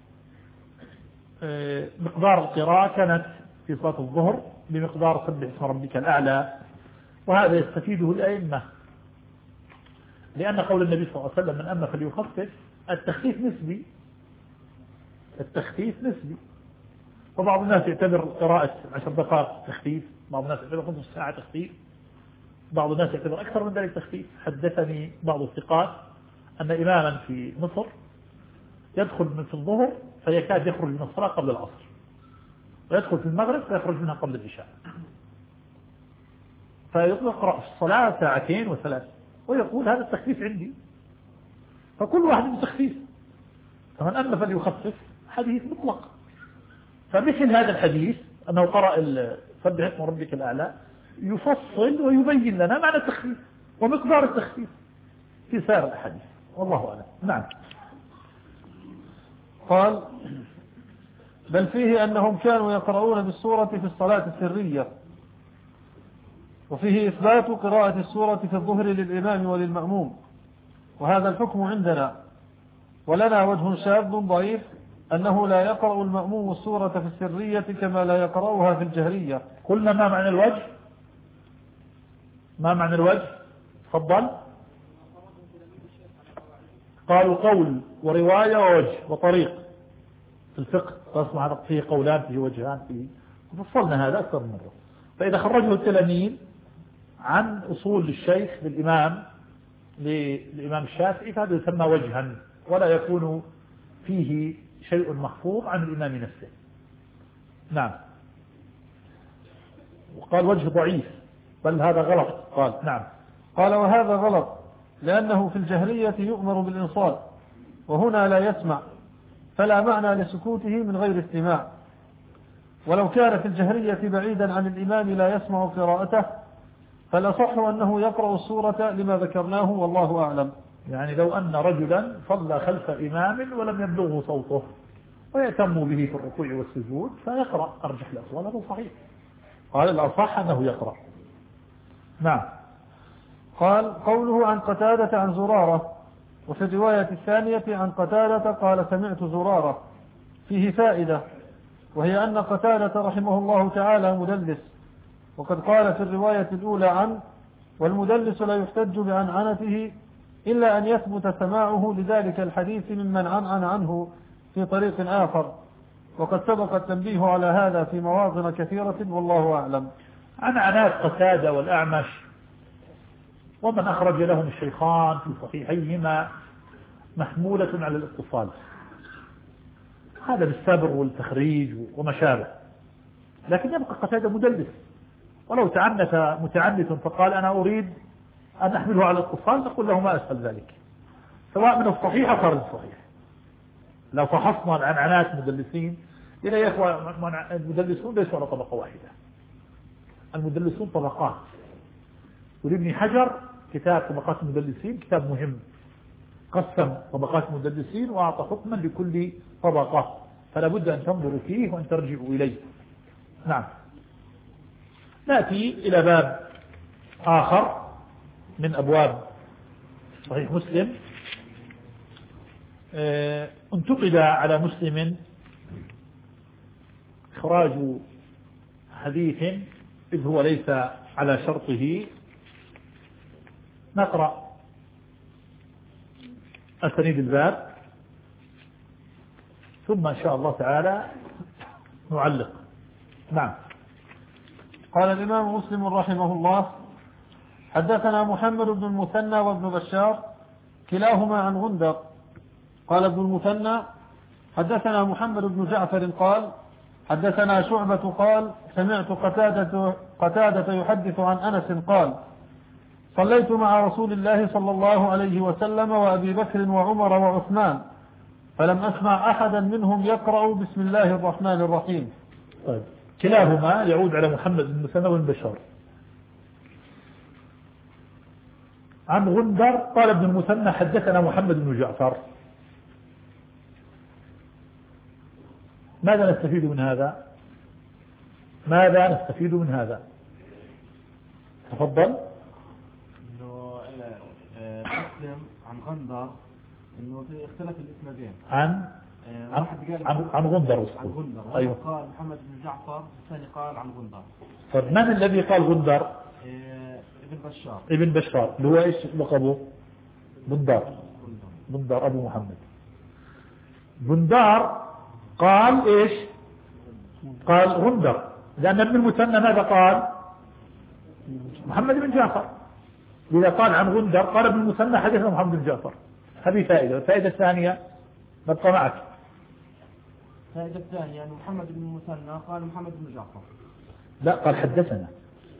Speaker 1: القراءة كانت في صلاة الظهر بمقدار سبح اسم ربك الأعلى. وهذا يستفيده الأئمة، لأن قول النبي صلى الله عليه وسلم: من أما فليخفف، التخفيف نسبي، التخفيف نسبي. فبعض الناس يعتبر قراءة عشر دقائق تخفيف، بعض الناس يعتبر نصف ساعة تخفيف، بعض الناس يعتبر أكثر من ذلك تخفيف. حدثني بعض الثقات أن إماما في مصر يدخل من في الظهر فيكاد يخرج من الصلاة قبل العصر، ويدخل في المغرب فيخرج منها قبل العشاء، فيقرأ في الصلاة ساعتين وثلاث، ويقول: هذا التخفيف عندي. فكل واحد بتخفيف، فمن أما فليخفف حديث مطلق. فمثل هذا الحديث أنه قرأ سبح اسم ربك الأعلى يفصل ويبين لنا معنى التخفيف ومقدار التخفيف في سائر الأحاديث، والله أعلم. نعم.
Speaker 2: قال: بل فيه أنهم كانوا يقرؤون بالسورة في الصلاة السرية، وفيه إثبات قراءة السورة في الظهر للإمام وللمأموم، وهذا الحكم عندنا. ولنا وجه شاذ ضعيف أنه لا يقرأ المأموم السورة في السرية كما لا يقرأها في الجهرية.
Speaker 1: قلنا ما معنى الوجه؟ ما معنى الوجه؟ تفضل. قالوا قول ورواية ووجه وطريق في الفقه، فاسمع هذا فيه قولان فيه وجهان فيه، فصلنا هذا أكثر من مرة. فإذا خرجه التلاميذ عن أصول الشيخ للإمام للإمام الشافعي فهذا يسمى وجها، ولا يكون فيه شيء محفوظ عن الإمام نفسه. نعم. وقال وجه ضعيف، بل هذا غلط. قال نعم.
Speaker 2: قال: وهذا غلط، لأنه في الجهرية يؤمر بالإنصات، وهنا لا يسمع، فلا معنى لسكوته من غير استماع. ولو كان في الجهرية بعيدا عن الإمام لا يسمع قراءته، فالأصح أنه يقرأ السورة لما ذكرناه، والله أعلم.
Speaker 1: يعني لو أن رجلا صلى خلف إمام ولم يبلغه صوته ويتم به في الركوع والسجود فيقرأ، أرجح الأصوات هذا صحيح. قال الأصح أنه يقرأ. نعم.
Speaker 2: قال قوله عن قتادة عن زرارة، وفي الرواية الثانية عن قتادة قال سمعت زرارة، فيه فائدة، وهي أن قتادة رحمه الله تعالى مدلس، وقد قال في الرواية الأولى عن والمدلس لا يحتج بعنعنته إلا أن يثبت سماعه لذلك الحديث ممن عنعن عنه في طريق آخر، وقد سبق التنبيه على هذا في مواطن كثيرة والله أعلم.
Speaker 1: عنعنات قتادة والأعمش ومن أخرج لهم الشيخان في صحيحيهما محمولة على الاتصال، هذا بالسبر والتخريج وما شابه، لكن يبقى قتادة مدلس، ولو تعنت متعنت فقال أنا أريد أن أحمله على الاتصال نقول له ما أسهل ذلك، سواء من الصحيح أو خارج الصحيح. لو فحصنا العنعنات مدلسين إلى يا إخوة المدلسون ليسوا على طبقة واحدة، المدلسون طبقات، ولابن حجر كتاب طبقات المدلسين كتاب مهم، قسم طبقات المدلسين وأعطى حكما لكل طبقة، فلا بد أن تنظروا فيه وأن ترجعوا إليه. نعم. نأتي إلى باب آخر من أبواب صحيح مسلم. اه انتقد على مسلم إخراج حديث إذ هو ليس على شرطه. نقرأ أسانيد الباب ثم إن شاء الله تعالى نعلق. نعم.
Speaker 2: قال الإمام مسلم رحمه الله حدثنا محمد بن المثنى وابن بشار كلاهما عن غندر. قال ابن المثنى حدثنا محمد بن جعفر قال حدثنا شعبة قال سمعت قتادة, قتادة يحدث عن أنس قال صليت مع رسول الله صلى الله عليه وسلم وأبي بكر وعمر وعثمان فلم أسمع أحدا منهم يقرأ بسم الله الرحمن الرحيم.
Speaker 1: طيب. كلاهما يعود على محمد بن المثنى وابن بشار. عن غندر قال ابن المثنى حدثنا محمد بن جعفر. ماذا نستفيد من هذا؟ ماذا نستفيد من هذا؟ تفضل.
Speaker 4: انه مسلم عن غندر انه في اختلاف الاسنادين.
Speaker 1: عن عن عن, عن غندر.
Speaker 4: عن غندر.
Speaker 1: ايوه.
Speaker 4: قال محمد بن جعفر، الثاني قال عن غندر.
Speaker 1: طيب من الذي قال غندر؟
Speaker 4: إيه ابن بشار.
Speaker 1: ابن بشار اللي هو ايش لقبه؟ بندار. بندار ابو محمد. بندار قال ايش؟ قال غندر، لأن ابن المثنى ماذا قال؟ محمد بن جعفر. إذا قال عن غندر قال ابن المثنى حدثنا محمد بن جعفر. هذه فائدة. الفائدة الثانية نبقى معك.
Speaker 4: الفائدة الثانية أن محمد بن المثنى قال محمد بن جعفر.
Speaker 1: لا قال حدثنا.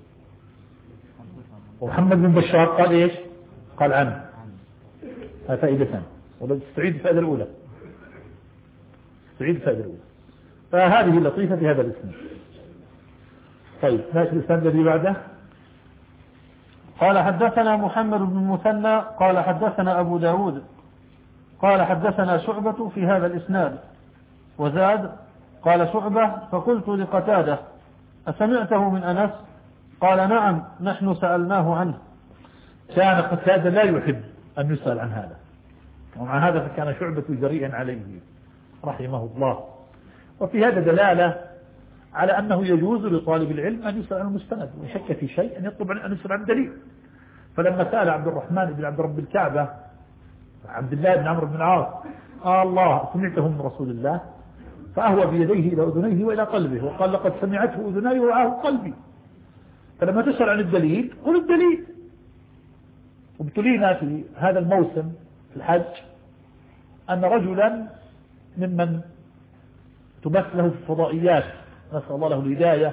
Speaker 1: ومحمد بن بشار قال ايش؟ قال عنه. هذه فائدة ثانية. وتستعيد الفائدة الأولى. تستعيد الفائدة الأولى. فهذه اللطيفة في هذا الاسم. طيب ماشي الاسم الذي بعده.
Speaker 2: قال حدثنا محمد بن المثنى قال حدثنا أبو داود قال حدثنا شعبة في هذا الإسناد، وزاد قال شعبة فقلت لقتادة أسمعته من أنس؟ قال نعم نحن سألناه عنه.
Speaker 1: كان قتادة لا يحب أن يسأل عن هذا، ومع هذا فكان شعبة جريئا عليه رحمه الله. وفي هذا دلالة على أنه يجوز لطالب العلم أن يسأل عن المستند، وإن شك في شيء أن يطلب أن يسأل عن دليل. فلما سأل عبد الرحمن بن عبد رب الكعبة عبد الله بن عمرو بن العاص قال الله سمعته من رسول الله، فأهوى بيديه إلى أذنيه وإلى قلبه وقال لقد سمعته أذناي ووعاه قلبي. فلما تسأل عن الدليل قل الدليل. وابتلينا في هذا الموسم في الحج أن رجلا ممن تبث له في الفضائيات نسأل الله له الهداية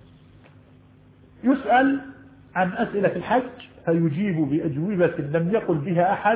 Speaker 1: يسأل عن أسئلة الحج فيجيب بأجوبة لم يقل بها أحد،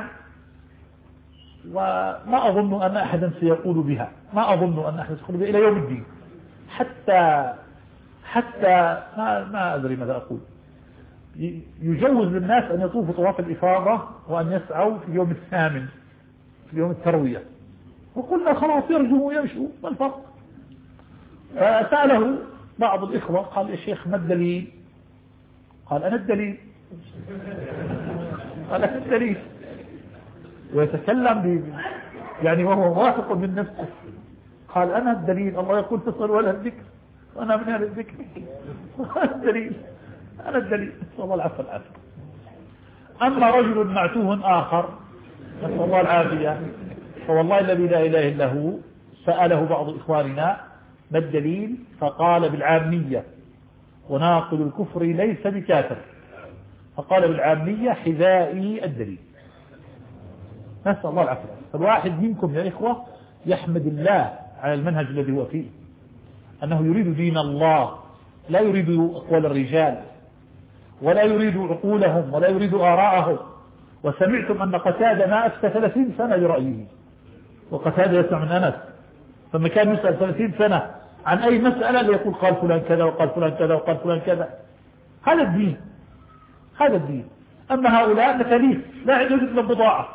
Speaker 1: وما أظن أن أحدا سيقول بها، ما أظن أن أحد سيقول بها إلى يوم الدين، حتى حتى ما, ما أدري ماذا أقول. يجوز للناس أن يطوفوا طواف الإفاضة وأن يسعوا في اليوم الثامن في يوم التروية، وقلنا خلاص يرجموا ويمشوا، ما الفرق؟ فسأله بعض الإخوة قال يا شيخ ما الدليل؟ قال أنا الدليل. قال لك الدليل، ويتكلم ب... يعني وهو واثق من نفسه. قال أنا الدليل، الله يقول تصل ولا الذكر وأنا من أهل الذكر. الدليل أنا الدليل، نسأل الله العفو والعافية. أما رجل معتوه آخر نسأل الله العافية، فوالله الذي لا إله إلا هو سأله بعض إخواننا ما الدليل، فقال بالعامية وناقل الكفر ليس بكافر، فقال بالعامية حذائي الدليل. نسأل الله العافية. فالواحد منكم يا إخوة يحمد الله على المنهج الذي هو فيه، أنه يريد دين الله، لا يريد أقوال الرجال ولا يريد عقولهم ولا يريد آراءهم. وسمعتم أن قتادة ما أفتى ثلاثين سنة برأيه، وقتادة يسمع من أنس، فما كان يسأل ثلاثين سنة عن أي مسألة ليقول قال فلان كذا وقال فلان كذا وقال فلان كذا. هذا الدين، هذا الدين. أما هؤلاء نتاليف لا يوجد لهم بضاعة،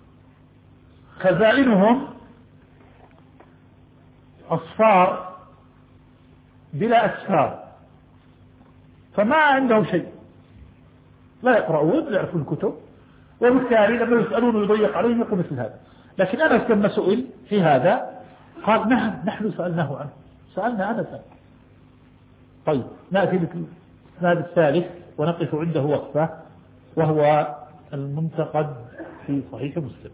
Speaker 1: خزائنهم أصفار بلا أسفار، فما عندهم شيء، لا يقرؤون لا يعرفون الكتب، وبالتالي لما يسألون ويضيق عليهم يقول مثل هذا. لكن أنس لما سئل في هذا قال نعم نحن سألناه عنه، سألنا أنسا. طيب نأتي للإسناد الثالث ونقف عنده وقفة، وهو المنتقد في صحيح مسلم.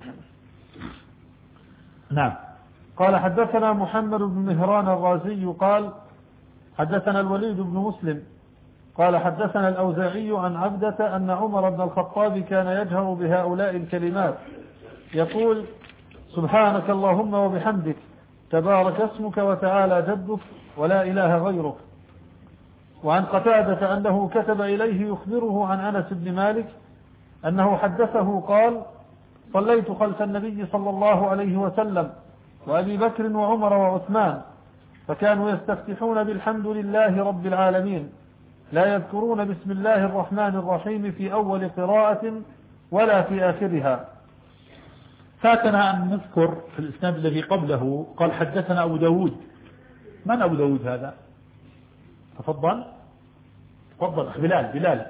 Speaker 1: نعم.
Speaker 2: قال حدثنا محمد بن مهران الرازي قال حدثنا الوليد بن مسلم قال حدثنا الأوزاعي عن عبدة أن عمر بن الخطاب كان يجهر بهؤلاء الكلمات يقول سبحانك اللهم وبحمدك تبارك اسمك وتعالى جدك ولا إله غيرك. وعن قتادة أنه كتب إليه يخبره عن أنس بن مالك أنه حدثه قال صليت خلف النبي صلى الله عليه وسلم وأبي بكر وعمر وعثمان فكانوا يستفتحون بالحمد لله رب العالمين لا يذكرون بسم الله الرحمن الرحيم في أول قراءة ولا في آخرها.
Speaker 1: فاتنا أن نذكر في الإسناد الذي قبله قال حدثنا أبو داود. من أبو داود هذا؟ تفضل تفضل بلال بلال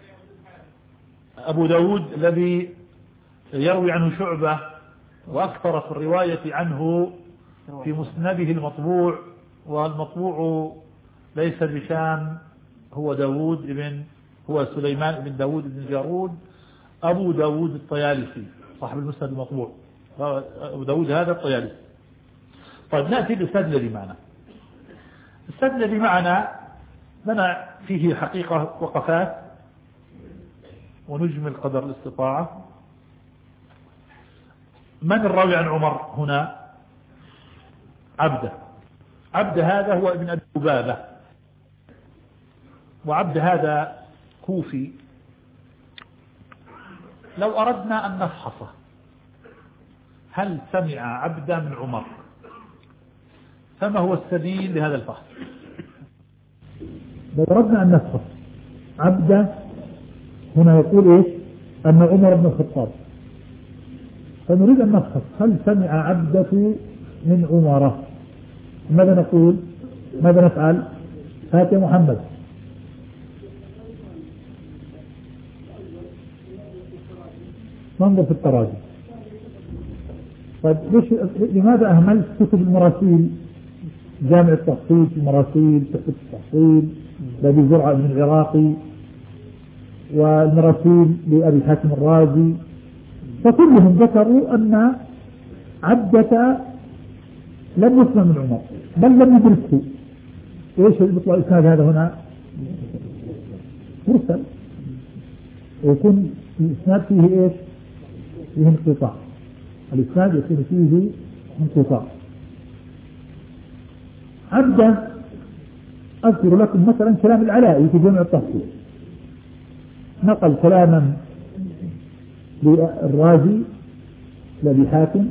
Speaker 1: أبو داود الذي يروي عنه شعبة وأكثر في الرواية عنه في مسنده المطبوع، والمطبوع ليس بشام، هو داود ابن هو سليمان بن داود بن جارود أبو داود الطيالسي صاحب المسند المطبوع. أبو داود هذا الطيالسي. طيب نأتي للإسناد الذي معنا. الإسناد الذي معنا لنا فيه حقيقة وقفات ونجمل قدر الاستطاعة. من الراوي عن عمر هنا؟ عبده. عبد هذا هو ابن أبي لبابة، وعبد هذا كوفي. لو أردنا أن نفحصه هل سمع عبدا من عمر، فما هو السبيل لهذا الفحص؟
Speaker 5: لو أردنا أن نفحص عبدا هنا يقول إيش؟ أن عمر بن الخطاب، فنريد أن نفحص هل سمع عبدة من عمر. ماذا نقول؟ ماذا نفعل؟ هات يا محمد. ننظر في التراجم. طيب ليش لماذا أهملت كتب المراسيل؟ جامع التحصيل في المراسيل، تحقيق التحصيل لأبي زرعة بن العراقي، والمراسيل لأبي حاتم الرازي، فكلهم ذكروا أن عبدة لم يسمع من عمر بل لم يدركه. ايش يطلع الاسناد هذا هنا؟ مرسل، ويكون الاسناد فيه ايش؟ فيه انقطاع. الاسناد يكون فيه انقطاع. عبدة اذكر لكم مثلا كلام العلائي في جامع التحصيل، نقل كلاما للرازي لأبي حاتم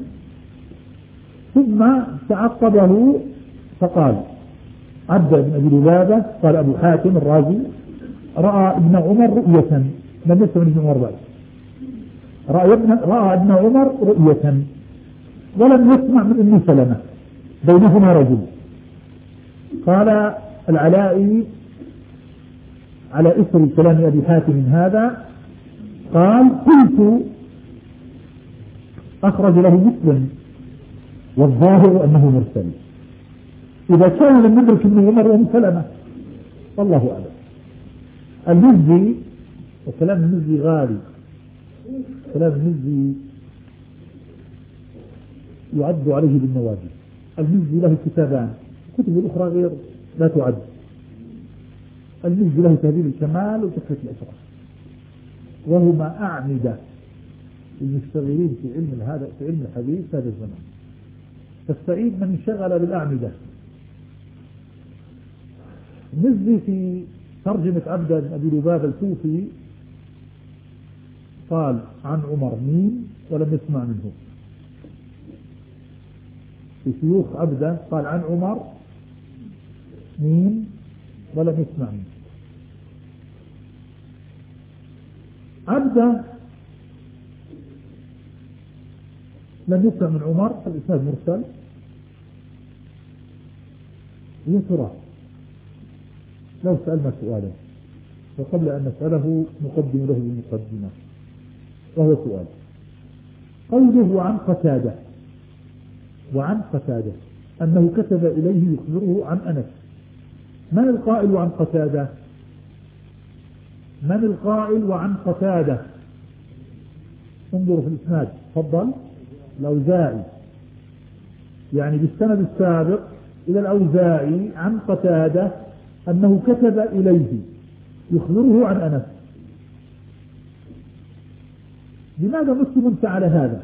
Speaker 5: ثم تعقبه فقال عبد بن أبي لبابة قال أبو حاتم الرازي رأى ابن عمر رؤية لم يسمع ابن عمر بعد، رأى ابن, رأى ابن عمر رؤية ولم يسمع من ابن سلمة بينهما رجل. قال العلائي على إثر كلام أبي حاتم هذا قال قلت أخرج له مسلم والظاهر أنه مرسل. إذا كان لم ندرك أنه عمر وأم سلمة والله أعلم. المزي، وكلام المزي غالي، كلام المزي يعد عليه بالنوادي. المزي له كتابان، الكتب الأخرى غير لا تعد. المزي له تهذيب الكمال وتحفة الأشراف، وهما أعمدة المشتغلين في علم هذا في علم الحديث هذا الزمان. فالسعيد من انشغل بالأعمدة. المزي في ترجمة عبده بن أبي لبابة الكوفي قال عن عمر مين ولم يسمع منه. في شيوخ عبده قال عن عمر مين ولم يسمع منه. عبده لم يسمع من عمر، الإسناد مرسل. يا ترى لو سألنا سؤالا، وقبل أن نسأله نقدم له بالمقدمة، وهو سؤال قوله عن قتادة وعن قتادة أنه كتب إليه يخبره عن أنس. من القائل عن قتادة؟ من القائل وعن قتادة؟ انظروا في الإسناد. تفضل. الأوزاعي، يعني بالسند السابق إلى الأوزاعي عن قتادة أنه كتب إليه يخبره عن أنس. لماذا مسلم فعل هذا؟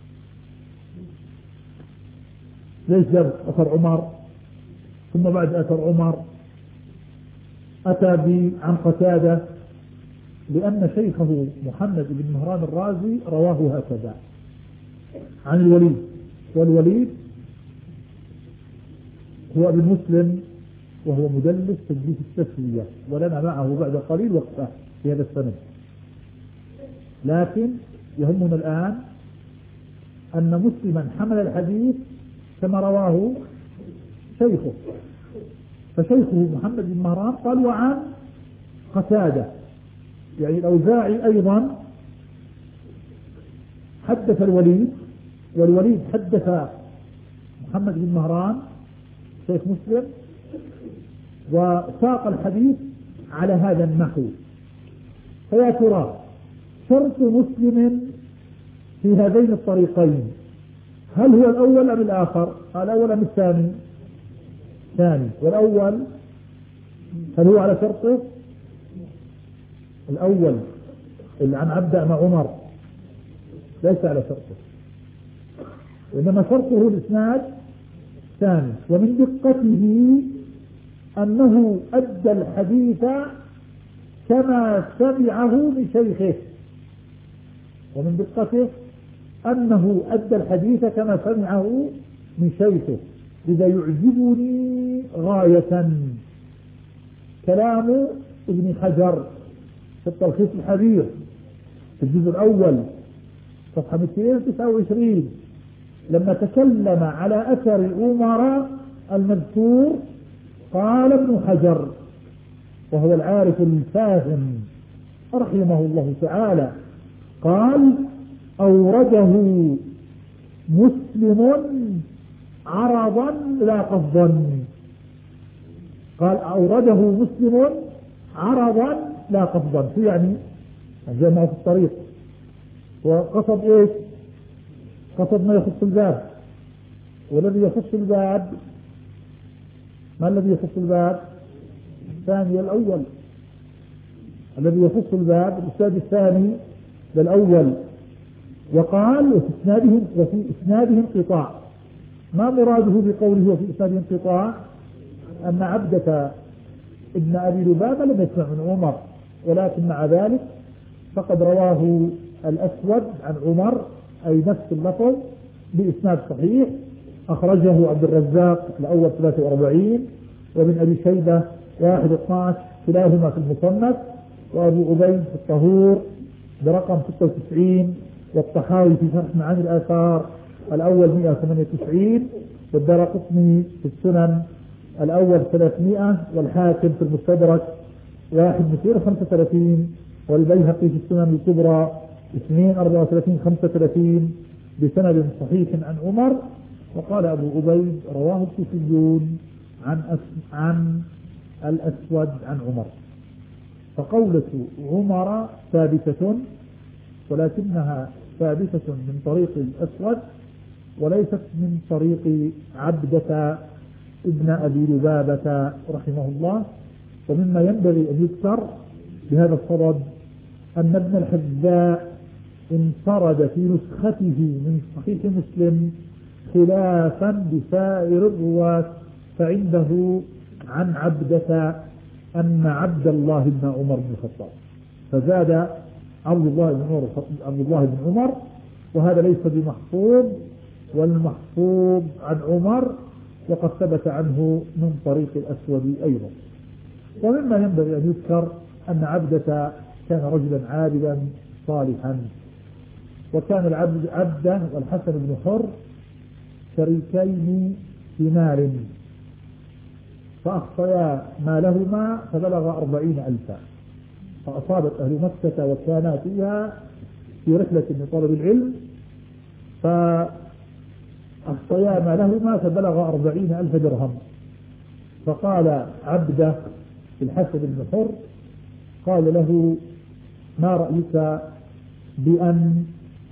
Speaker 5: ليش جاب أثر عمر ثم بعد أثر عمر أتى عن قتادة؟ لأن شيخه محمد بن مهران الرازي رواه هكذا عن الوليد، والوليد هو ابن مسلم وهو مدلس تدليس التسوية، ولنا معه بعد قليل وقفة في هذا السند. لكن يهمنا الآن أن مسلما حمل الحديث كما رواه شيخه، فشيخه محمد بن مهران قال وعن قتادة، يعني الأوزاعي أيضا حدث الوليد، والوليد حدث محمد بن مهران شيخ مسلم، وساق الحديث على هذا النحو. فيا ترى شرط مسلم في هذين الطريقين هل هو الأول أم الآخر؟ الأول أم الثاني؟ ثاني. والأول هل هو على شرطه؟ الأول اللي عن عبده مع عمر ليس على شرطه، وإنما شرطه الإسناد ثاني. ومن دقته أنه أدى الحديث كما سمعه من شيخه، ومن دقته أنه أدى الحديث كما سمعه من شيخه. لذا يعجبني غاية كلام ابن حجر في التلخيص الحبير في الجزء الأول صفحة مئتين وتسعة وعشرين لما تكلم على أثر عمر المذكور قال ابن حجر وهو العارف الفاهم رحمه الله تعالى قال أورده مسلم عرضا لا قصدا. قال أورده مسلم عرضا لا قصدا، شو يعني؟ جاء معه في الطريق وقصد ايش؟ قصد ما يخص الباب، والذي يخص الباب ما الذي يخص الباب؟ الثاني الأول. الذي يخص الباب الأستاذ الثاني للأول. وقال وفي إسناده وفي إسناده انقطاع. ما مراده بقوله وفي إسناده انقطاع؟ أن عبدة ابن أبي لبابة لم يسمع من عمر، ولكن مع ذلك فقد رواه الأسود عن عمر أي نفس اللفظ بإسناد صحيح أخرجه عبد الرزاق الأول ثلاثة وأربعين وابن أبي شيبة واحد اثني عشر كلاهما في المصنف، وأبو عبيد في الطهور برقم ستة وتسعين، والطحاوي في شرح معاني الآثار الأول مئة وثمانية وتسعين، والدارقطني في السنن الأول ثلاثمئة، والحاكم في المستدرك واحد مئتين وخمسة وثلاثين والبيهقي في السنن الكبرى اثنين أربعة وثلاثين خمسة وثلاثين بسند صحيح عن عمر. وقال أبو عبيد رواه الكوفيون عن أس... عن الأسود عن عمر. فقولة عمر ثابتة، ولكنها ثابتة من طريق الأسود وليست من طريق عبدة ابن أبي لبابة رحمه الله. ومما ينبغي أن يذكر بهذا الصدد أن ابن الحذاء انفرد في نسخته من صحيح مسلم خلافا بسائر الرواة، فعنده عن عبدة أن عبد الله بن عمر بن الخطاب، فزاد عبد الله بن عمر عبد الله بن عمر، وهذا ليس بمحفوظ، والمحفوظ عن عمر وقد ثبت عنه من طريق الأسود أيضا. ومما ينبغي أن يذكر أن عبدة كان رجلا عابدا صالحا، وكان العبد عبده والحسن بن حر شريكين في مال، فأخطيا مالهما فبلغ أربعين ألفا، فأصابت أهل مكة وكانا فيها في رحلة لطلب العلم، فأخطيا مالهما فبلغ أربعين ألف درهم. فقال عبده الحسن بن حر قال له: ما رأيك بأن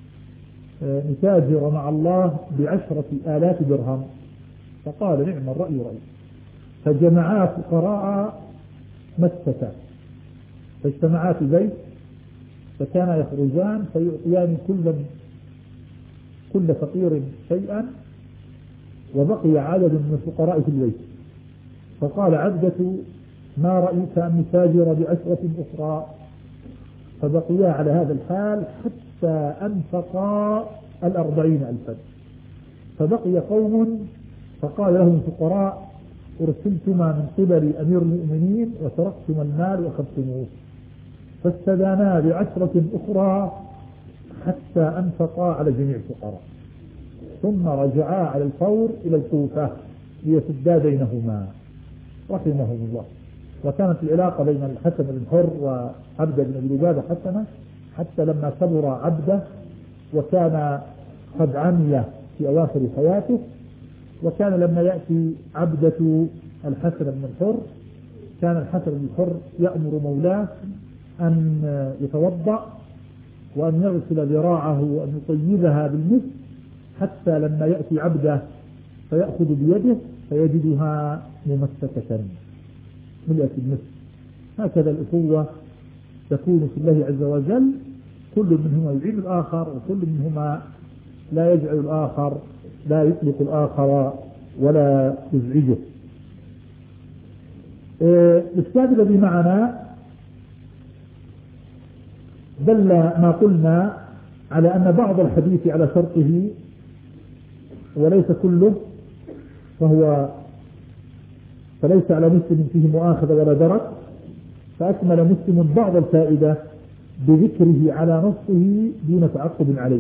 Speaker 5: نتاجر مع الله بعشرة آلاف درهم؟ فقال: نعم الرأي رأي. فجمعا فقراء مكة فاجتمعا في بيت، فكان يخرجان فيعطيان كل كل فقير شيئا، وبقي عدد من الفقراء في البيت. فقال عبدة: ما رأيك أن نتاجر بعشرة أخرى؟ فبقيا على هذا الحال حتى أنفقا الأربعين ألفا. فبقي قوم فقال لهم الفقراء: أرسلتما من قبل أمير المؤمنين وتركتما المال وأخذتموه. فاستدانا بعشرة أخرى حتى أنفقا على جميع الفقراء، ثم رجعا على الفور إلى الكوفة ليسدا بينهما رحمهم الله. وكانت العلاقة بين الحسن بن حر وعبد بن أبي لبابة حسنة، حتى لما كبر عبده وكان قد عمي في أواخر حياته، وكان لما يأتي عبدة الحسن بن الحر كان الحسن بن الحر يأمر مولاه أن يتوضأ وأن يغسل ذراعه وأن يطيبها بالمسك، حتى لما يأتي عبده فيأخذ بيده فيجدها ممسكة ملئة المسك. هكذا الأخوة تكون في الله عز وجل، كل منهما يعين الآخر، وكل منهما لا يجعل الآخر لا يطلق الآخر ولا يزعجه. الإسناد الذي معنا دل ما قلنا على أن بعض الحديث على شرطه وليس كله، فهو فليس على مسلم فيه مؤاخذة ولا درك، فأكمل مسلم بعض الفائدة بذكره على نصه دون تعقب عليه.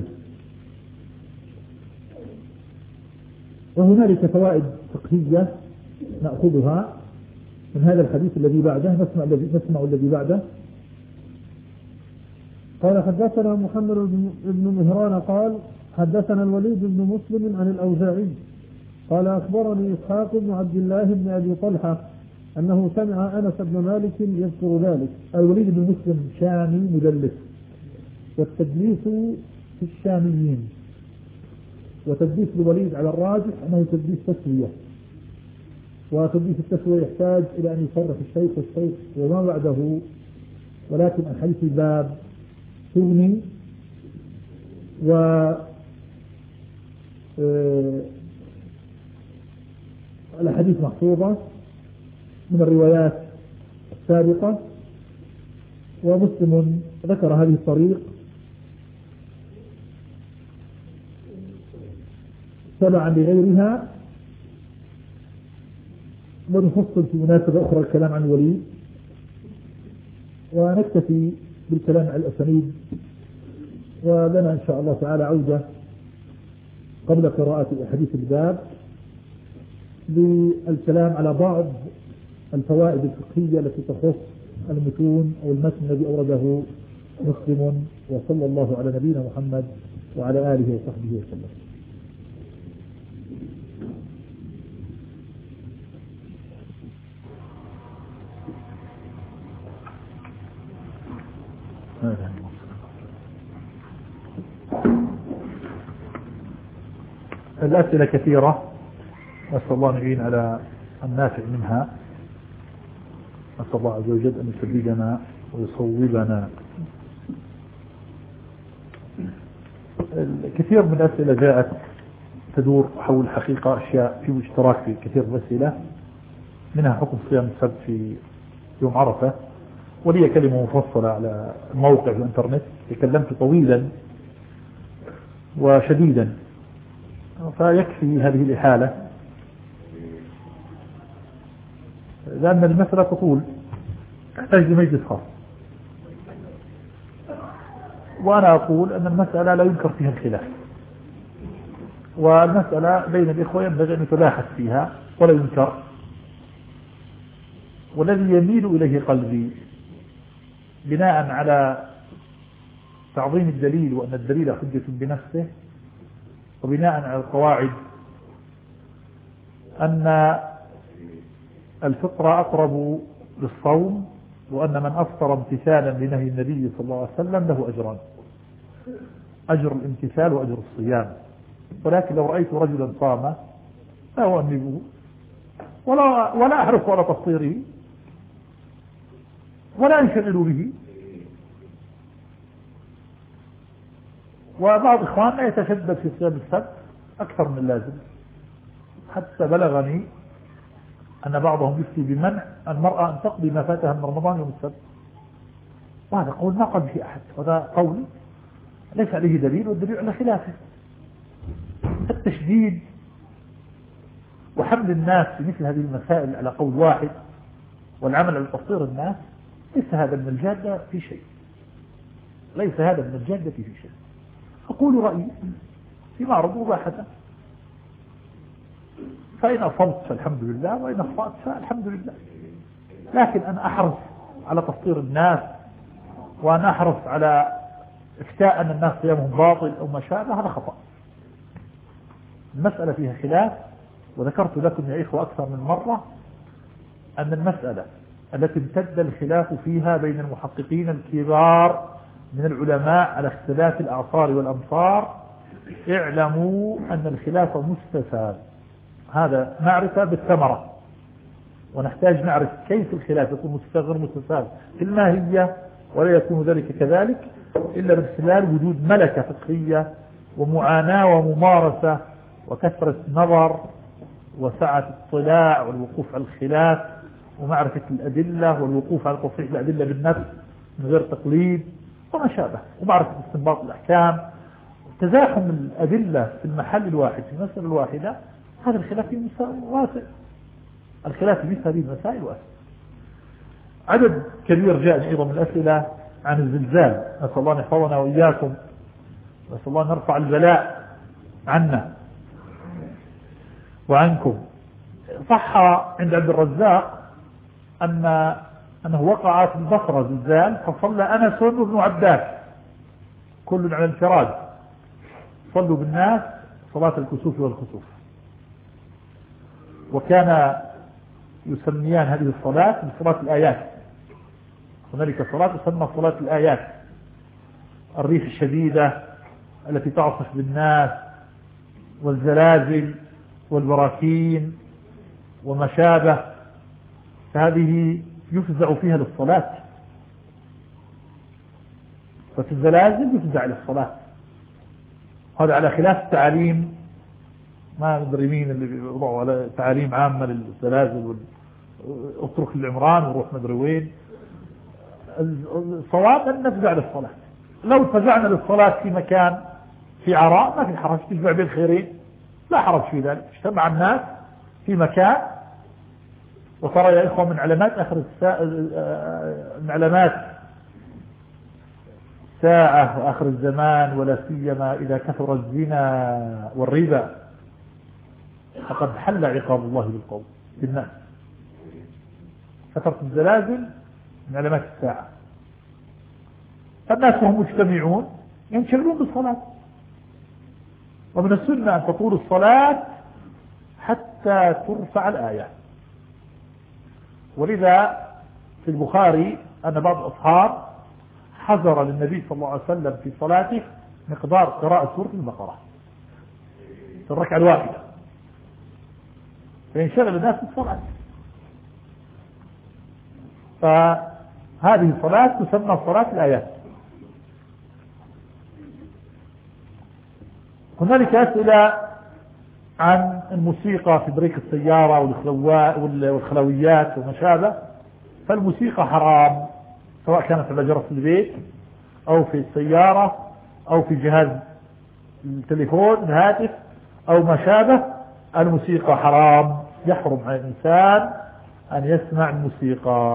Speaker 5: وهنالك فوائد فقهية نأخذها من هذا الحديث الذي بعده. نسمع الذي نسمع الذي بعده.
Speaker 2: قال: حدثنا محمد بن مهران قال: حدثنا الوليد بن مسلم عن الأوزاعي قال: أخبرني إسحاق بن عبد الله بن أبي طلحة أنه سمع أنس بن مالك يذكر ذلك.
Speaker 5: الوليد بن مسلم شامي مدلس، والتدليس في الشاميين، وتدليس الوليد على الراجح أنه تدليس تسوية، وتدليس التسوية يحتاج إلى أن يصرف الشيخ والشيخ وما بعده، ولكن الحديث الباب تغني و الحديث محفوظة من الروايات السابقة، ومسلم ذكر هذه الطريق تبعا لغيرها. ونفصل في مناسبة أخرى الكلام عن الوليد، ونكتفي بالكلام عن الأسانيد، ولنا إن شاء الله تعالى عودة قبل قراءة أحاديث الباب للكلام على بعض الفوائد الفقهية التي تخص المتون أو المتن الذي أورده مسلم. وصلى الله على نبينا محمد وعلى آله وصحبه وسلم. الأسئلة كثيرة، نسأل الله نعين على النافع منها. نسأل الله عز وجل أن يسددنا ويصوبنا. الكثير من الأسئلة جاءت تدور حول حقيقة أشياء في اشتراك في كثير من الأسئلة، منها حكم صيام السبت في يوم عرفة، ولي كلمة مفصلة على موقع في الانترنت تكلمت طويلا وشديدا، فيكفي هذه الإحالة لأن المسألة تطول تحتاج لمجلس خاص. وأنا أقول أن المسألة لا ينكر فيها الخلاف، والمسألة بين الإخوة ينبغي أن يتباحث فيها ولا ينكر. والذي يميل إليه قلبي بناء على تعظيم الدليل وأن الدليل حجة بنفسه، وبناء على القواعد أن الفطرة أقرب للصوم، وأن من أفطر امتثالا لنهي النبي صلى الله عليه وسلم له أجران: أجر الامتثال وأجر الصيام. ولكن لو رأيت رجلا صام لا أؤنبه ولا, ولا أحرص على تفطيره ولا أنشغل به. وبعض إخواننا يتشدد في صيام السبت أكثر من اللازم، حتى بلغني أن بعضهم يفتي بمنع المرأة أن تقضي ما فاتها من رمضان يوم السبت، وهذا قول ما قال به أحد، هذا قول ليس عليه دليل، والدليل على خلافه. التشديد وحمل الناس في مثل هذه المسائل على قول واحد والعمل على تفطير الناس ليس هذا من الجادة في شيء، ليس هذا من الجادة في شيء. أقول رأيي فيما عرضوا باحثا، فإن أصلت فالحمد لله، وإن أخطأت فالحمد لله. لكن أن أحرص على تفطير الناس وأن أحرص على إفتاء أن الناس صيامهم باطل أو ما شابه، هذا خطأ. المسألة فيها خلاف، وذكرت لكم يا إخوة أكثر من مرة أن المسألة التي امتد الخلاف فيها بين المحققين الكبار من العلماء على اختلاف الأعصار والأمصار، اعلموا أن الخلاف مستفاد. هذا معرفة بالثمرة، ونحتاج نعرف كيف الخلاف يكون مستفاد غير مستفاد في الماهية، ولا يكون ذلك كذلك إلا من خلال وجود ملكة فقهية ومعاناة وممارسة وكثرة نظر وسعة اطلاع والوقوف على الخلاف ومعرفة الأدلة والوقوف على تصحيح الأدلة بالنفس من غير تقليد وما شابه، ومعرفة استنباط الأحكام. تزاحم الأدلة في المحل الواحد في المسألة الواحدة، هذا الخلاف في مسائل واسع. الخلاف في مثل هذه المسائل واسع. عدد كبير جاء أيضا من الأسئلة عن الزلزال، نسأل الله أن يحفظنا وإياكم، نسأل الله أن نرفع البلاء عنا وعنكم. صح عند عبد الرزاق أن أنه وقع في البصرة زلزال، فصلى أنس وابن عباس كل على الانفراد، صلوا بالناس صلاة الكسوف والخسوف، وكان يسميان هذه الصلاة بصلاة الآيات. هنالك صلاة تسمى صلاة الآيات، الريح الشديدة التي تعصف بالناس والزلازل والبراكين وما شابه، فهذه يفزع فيها للصلاة. ففي الزلازل يفزع للصلاة. هذا على خلاف التعاليم، ما ندري مين اللي بيوضعوا على تعاليم عامة للزلازل، اترك العمران وروح مدري وين. الصواب أن نفزع للصلاة. لو فزعنا للصلاة في مكان في عراء ما في حرج، تجمع بين الخيرين لا حرج في ذلك. اجتمع الناس في مكان، وترى يا إخوة من علامات آخر الساعة، من علامات ساعة وآخر الزمان، ولا سيما إذا كثر الزنا والربا، فقد حل عقاب الله بالقوم بالناس. فترة الزلازل من علامات الساعة.
Speaker 1: الناس وهم مجتمعون ينشغلون بالصلاة. ومن السنة أن تطول الصلاة حتى ترفع الآية. ولذا في البخاري أن بعض الأصحاب حذر للنبي صلى الله عليه وسلم في صلاته مقدار قراءة سورة البقرة في الركعة الواحدة، فينشغل الناس بالصلاة. فهذه الصلاة تسمى صلاة الآيات. هنالك أسئلة عن الموسيقى في بريك السيارة والخلويات وما شابه. فالموسيقى حرام سواء كانت على جرس البيت أو في السيارة أو في جهاز التليفون الهاتف أو ما شابه. الموسيقى حرام، يحرم على الإنسان أن يسمع الموسيقى.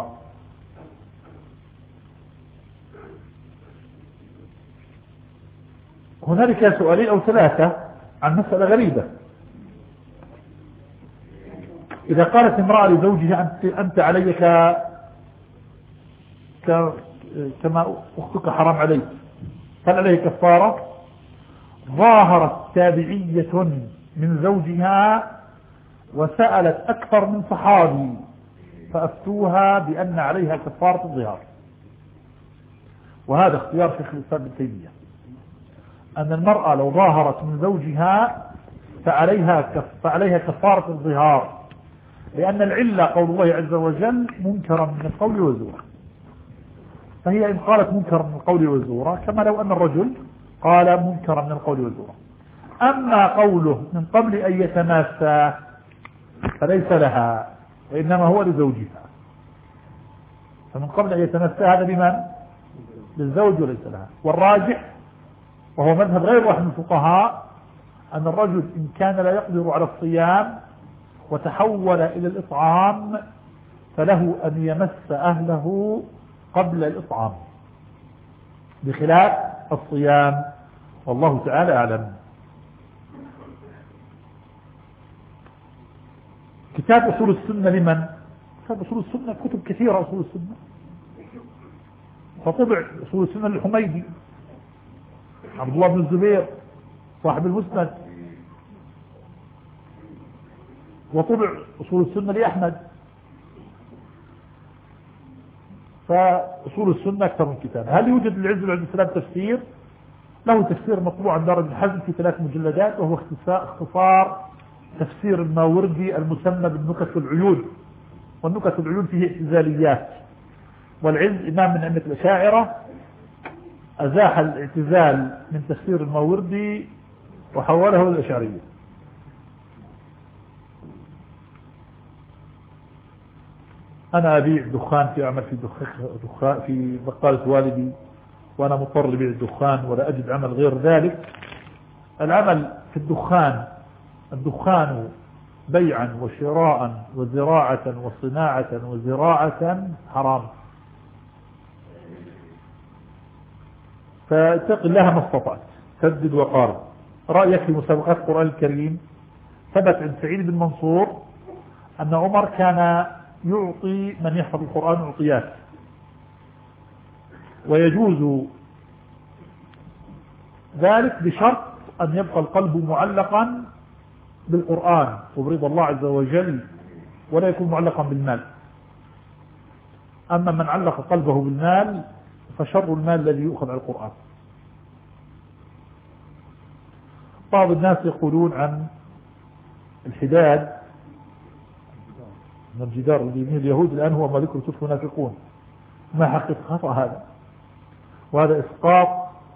Speaker 1: هنالك سؤالين أو ثلاثة عن مسألة غريبة. إذا قالت امرأة لزوجها أنت, أنت علي ك... ك... كما أختك حرام عليك، هل عليه كفارة؟ ظاهرت تابعية من زوجها وسألت أكثر من صحابي فأفتوها بأن عليها كفارة الظهار. وهذا اختيار شيخ الإسلام ابن تيمية، أن المرأة لو ظاهرت من زوجها فعليها كف فعليها كفارة الظهار، لأن العلة قول الله عز وجل منكرا من القول وزورا، فهي إن قالت منكرا من القول وزورا كما لو أن الرجل قال منكرا من القول وزورا. أما قوله من قبل أن يتماسى فليس لها وإنما هو لزوجها، فمن قبل أن يتماسى هذا بمن؟ للزوج وليس لها. والراجح وهو مذهب غير واحد من الفقهاء أن الرجل إن كان لا يقدر على الصيام وتحول إلى الإطعام فله أن يمس أهله قبل الإطعام بخلاف الصيام، والله تعالى أعلم. كتاب أصول السنة لمن؟ كتاب أصول السنة كتب كثيرة أصول السنة، فطبع أصول السنة للحميدي عبد الله بن الزبير صاحب المسند، وطبع أصول السنة لأحمد. فأصول السنة أكثر من كتاب. هل يوجد للعز بن عبد السلام تفسير؟ له تفسير مطبوع عن دار ابن حزم في ثلاث مجلدات، وهو اختصار تفسير الماوردي المسمى بالنكت العيون، والنكت العيون فيه اعتزاليات. والعز إمام من أئمة الأشاعرة أزاح الاعتزال من تفسير الماوردي وحوله للأشعرية. أنا أبيع دخان في أعمل في دخان في بقالة والدي، وأنا مضطر لبيع الدخان ولا أجد عمل غير ذلك. العمل في الدخان الدخان بيعا وشراء وزراعة وصناعة وزراعة حرام، فاتق الله ما استطعت، سدد وقارب. رأيك في مسابقات القرآن الكريم ثبت عن سعيد بن منصور أن عمر كان يعطي من يحفظ القرآن عطيات، ويجوز ذلك بشرط أن يبقى القلب معلقا بالقرآن وبرضا الله عز وجل، ولا يكون معلقا بالمال. أما من علق قلبه بالمال فشر المال الذي يؤخذ على القرآن. بعض الناس يقولون عن الحداد من الجدار الذي من اليهود الآن هو ما ذكر سورة المنافقون، ما حقيقة خطأ هذا، وهذا إسقاط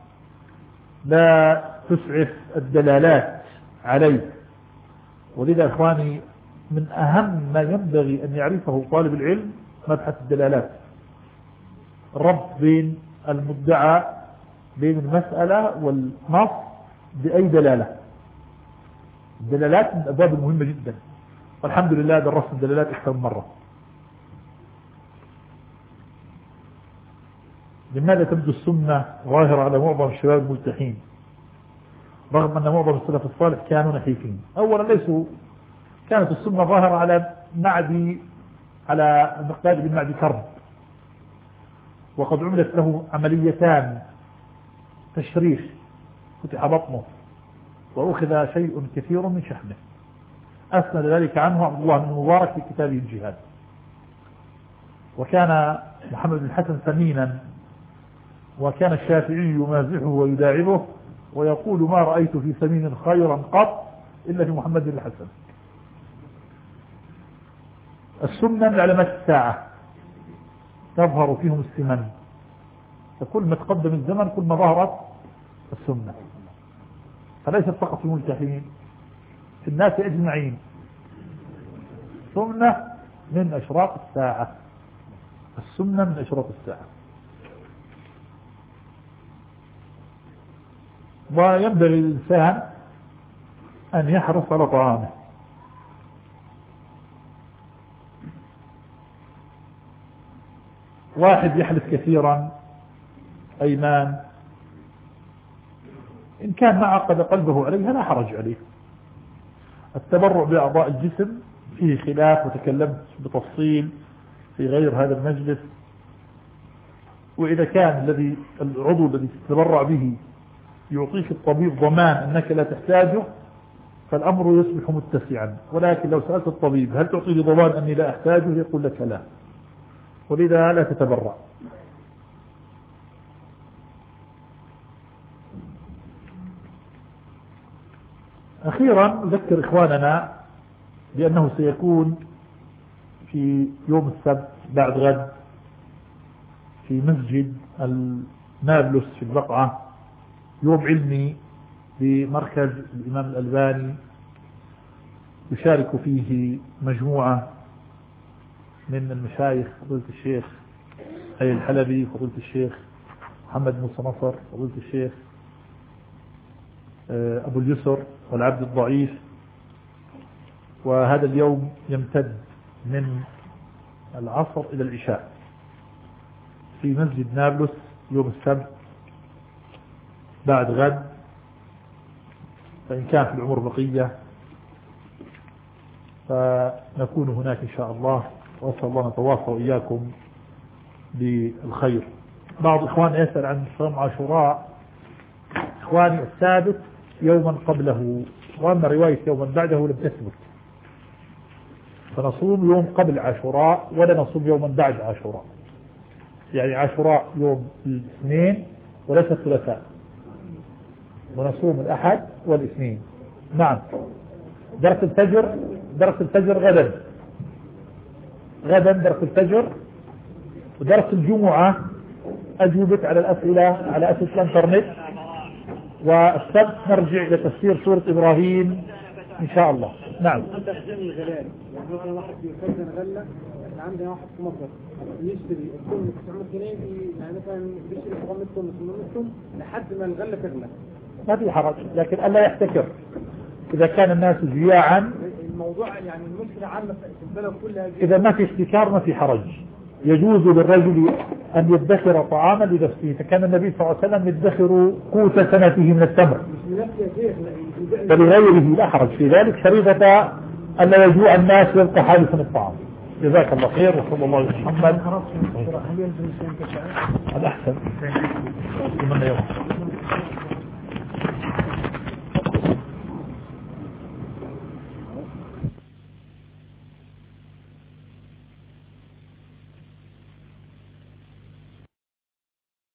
Speaker 1: لا تسعف الدلالات عليه. ولذا إخواني من أهم ما ينبغي أن يعرفه طالب العلم مبحث الدلالات، الربط بين المدعى بين المسألة والنص بأي دلالة. الدلالات من الأبواب المهمة جدا، والحمد لله درست الدلالات أكثر من مرة. لماذا تبدو السنة ظاهرة على معظم الشباب الملتحين رغم أن معظم السلف الصالح كانوا نحيفين؟ أولا ليسوا، كانت السنة ظاهرة على معدي على المقداد بن معدي كرب، وقد عملت له عمليتان تشريح، فتح بطنه وأخذ شيء كثير من شحمه، أسند ذلك عنه عبد الله بن المبارك في كتابه الجهاد. وكان محمد بن الحسن سمينا، وكان الشافعي يمازحه ويداعبه ويقول ما رأيت في سمين خيرا قط إلا في محمد بن الحسن. السمنة من علامات الساعة تظهر فيهم السمن، فكل ما تقدم الزمن كل ما ظهرت السمنة، فليست فقط في الملتحين، في الناس أجمعين. السمنة من أشراط الساعة، السمنة من أشراط الساعة. وينبغي للإنسان أن يحرص على طعامه. واحد يحلف كثيرا أيمان، إن كان ما عقد قلبه عليها لا حرج عليه. التبرع بأعضاء الجسم فيه خلاف، وتكلمت بتفصيل في غير هذا المجلس. وإذا كان الذي العضو الذي تتبرع به يعطيك الطبيب ضمان أنك لا تحتاجه فالأمر يصبح متسعا، ولكن لو سألت الطبيب هل تعطي لي ضمان أني لا أحتاجه يقول لك لا، ولذا لا تتبرع. أخيرا أذكر إخواننا بأنه سيكون في يوم السبت بعد غد في مسجد النابلس في البقعة يوم علمي بمركز الإمام الألباني، يشارك فيه مجموعة من المشايخ، فضيلة الشيخ أي الحلبي، فضيلة الشيخ محمد موسى نصر، فضيلة الشيخ أبو اليسر والعبد الضعيف. وهذا اليوم يمتد من العصر إلى العشاء في مسجد نابلس يوم السبت بعد غد، فإن كان في العمر بقية فنكون هناك إن شاء الله، وأسأل الله نتواصل إياكم بالخير. بعض إخوان يسأل عن صوم عاشوراء. إخواني الثابت يوما قبله، وأما رواية يوما بعده لم تثبت، فنصوم يوم قبل عاشوراء ولا نصوم يوما بعد عاشوراء. يعني عاشوراء يوم الاثنين وليس الثلاثاء، ونصوم الأحد والاثنين. نعم، درس الفجر درس الفجر غدا غدا درس الفجر، ودرس الجمعة أجوبة على الأسئلة على أسئلة الانترنت، والسبت نرجع إلى تفسير سورة إبراهيم إن شاء الله. نعم.
Speaker 3: تخزين الغلال، يعني أنا واحد بيخزن غلة، إحنا عندنا واحد في مصر يشتري الطن تسعمية جنيه، يعني مثلا بيشتري سبعمية طن ثمانمية طن لحد ما الغلة تغلى.
Speaker 1: ما في حرج، لكن ألا يحتكر. إذا كان الناس جياعا،
Speaker 3: الموضوع يعني المشكلة عامة في البلد كلها،
Speaker 1: إذا ما في احتكار ما في حرج. يجوز للرجل أن يدخر طعاما لنفسه، فكان النبي صلى الله عليه وسلم يدخر قوت سنته من التمر، فلغيره لا حرج في ذلك، شريطة أن لا يجوع الناس ويبقى حادثا الطعام. جزاك الله خير، وصلى الله عليه وسلم. هذا أحسن.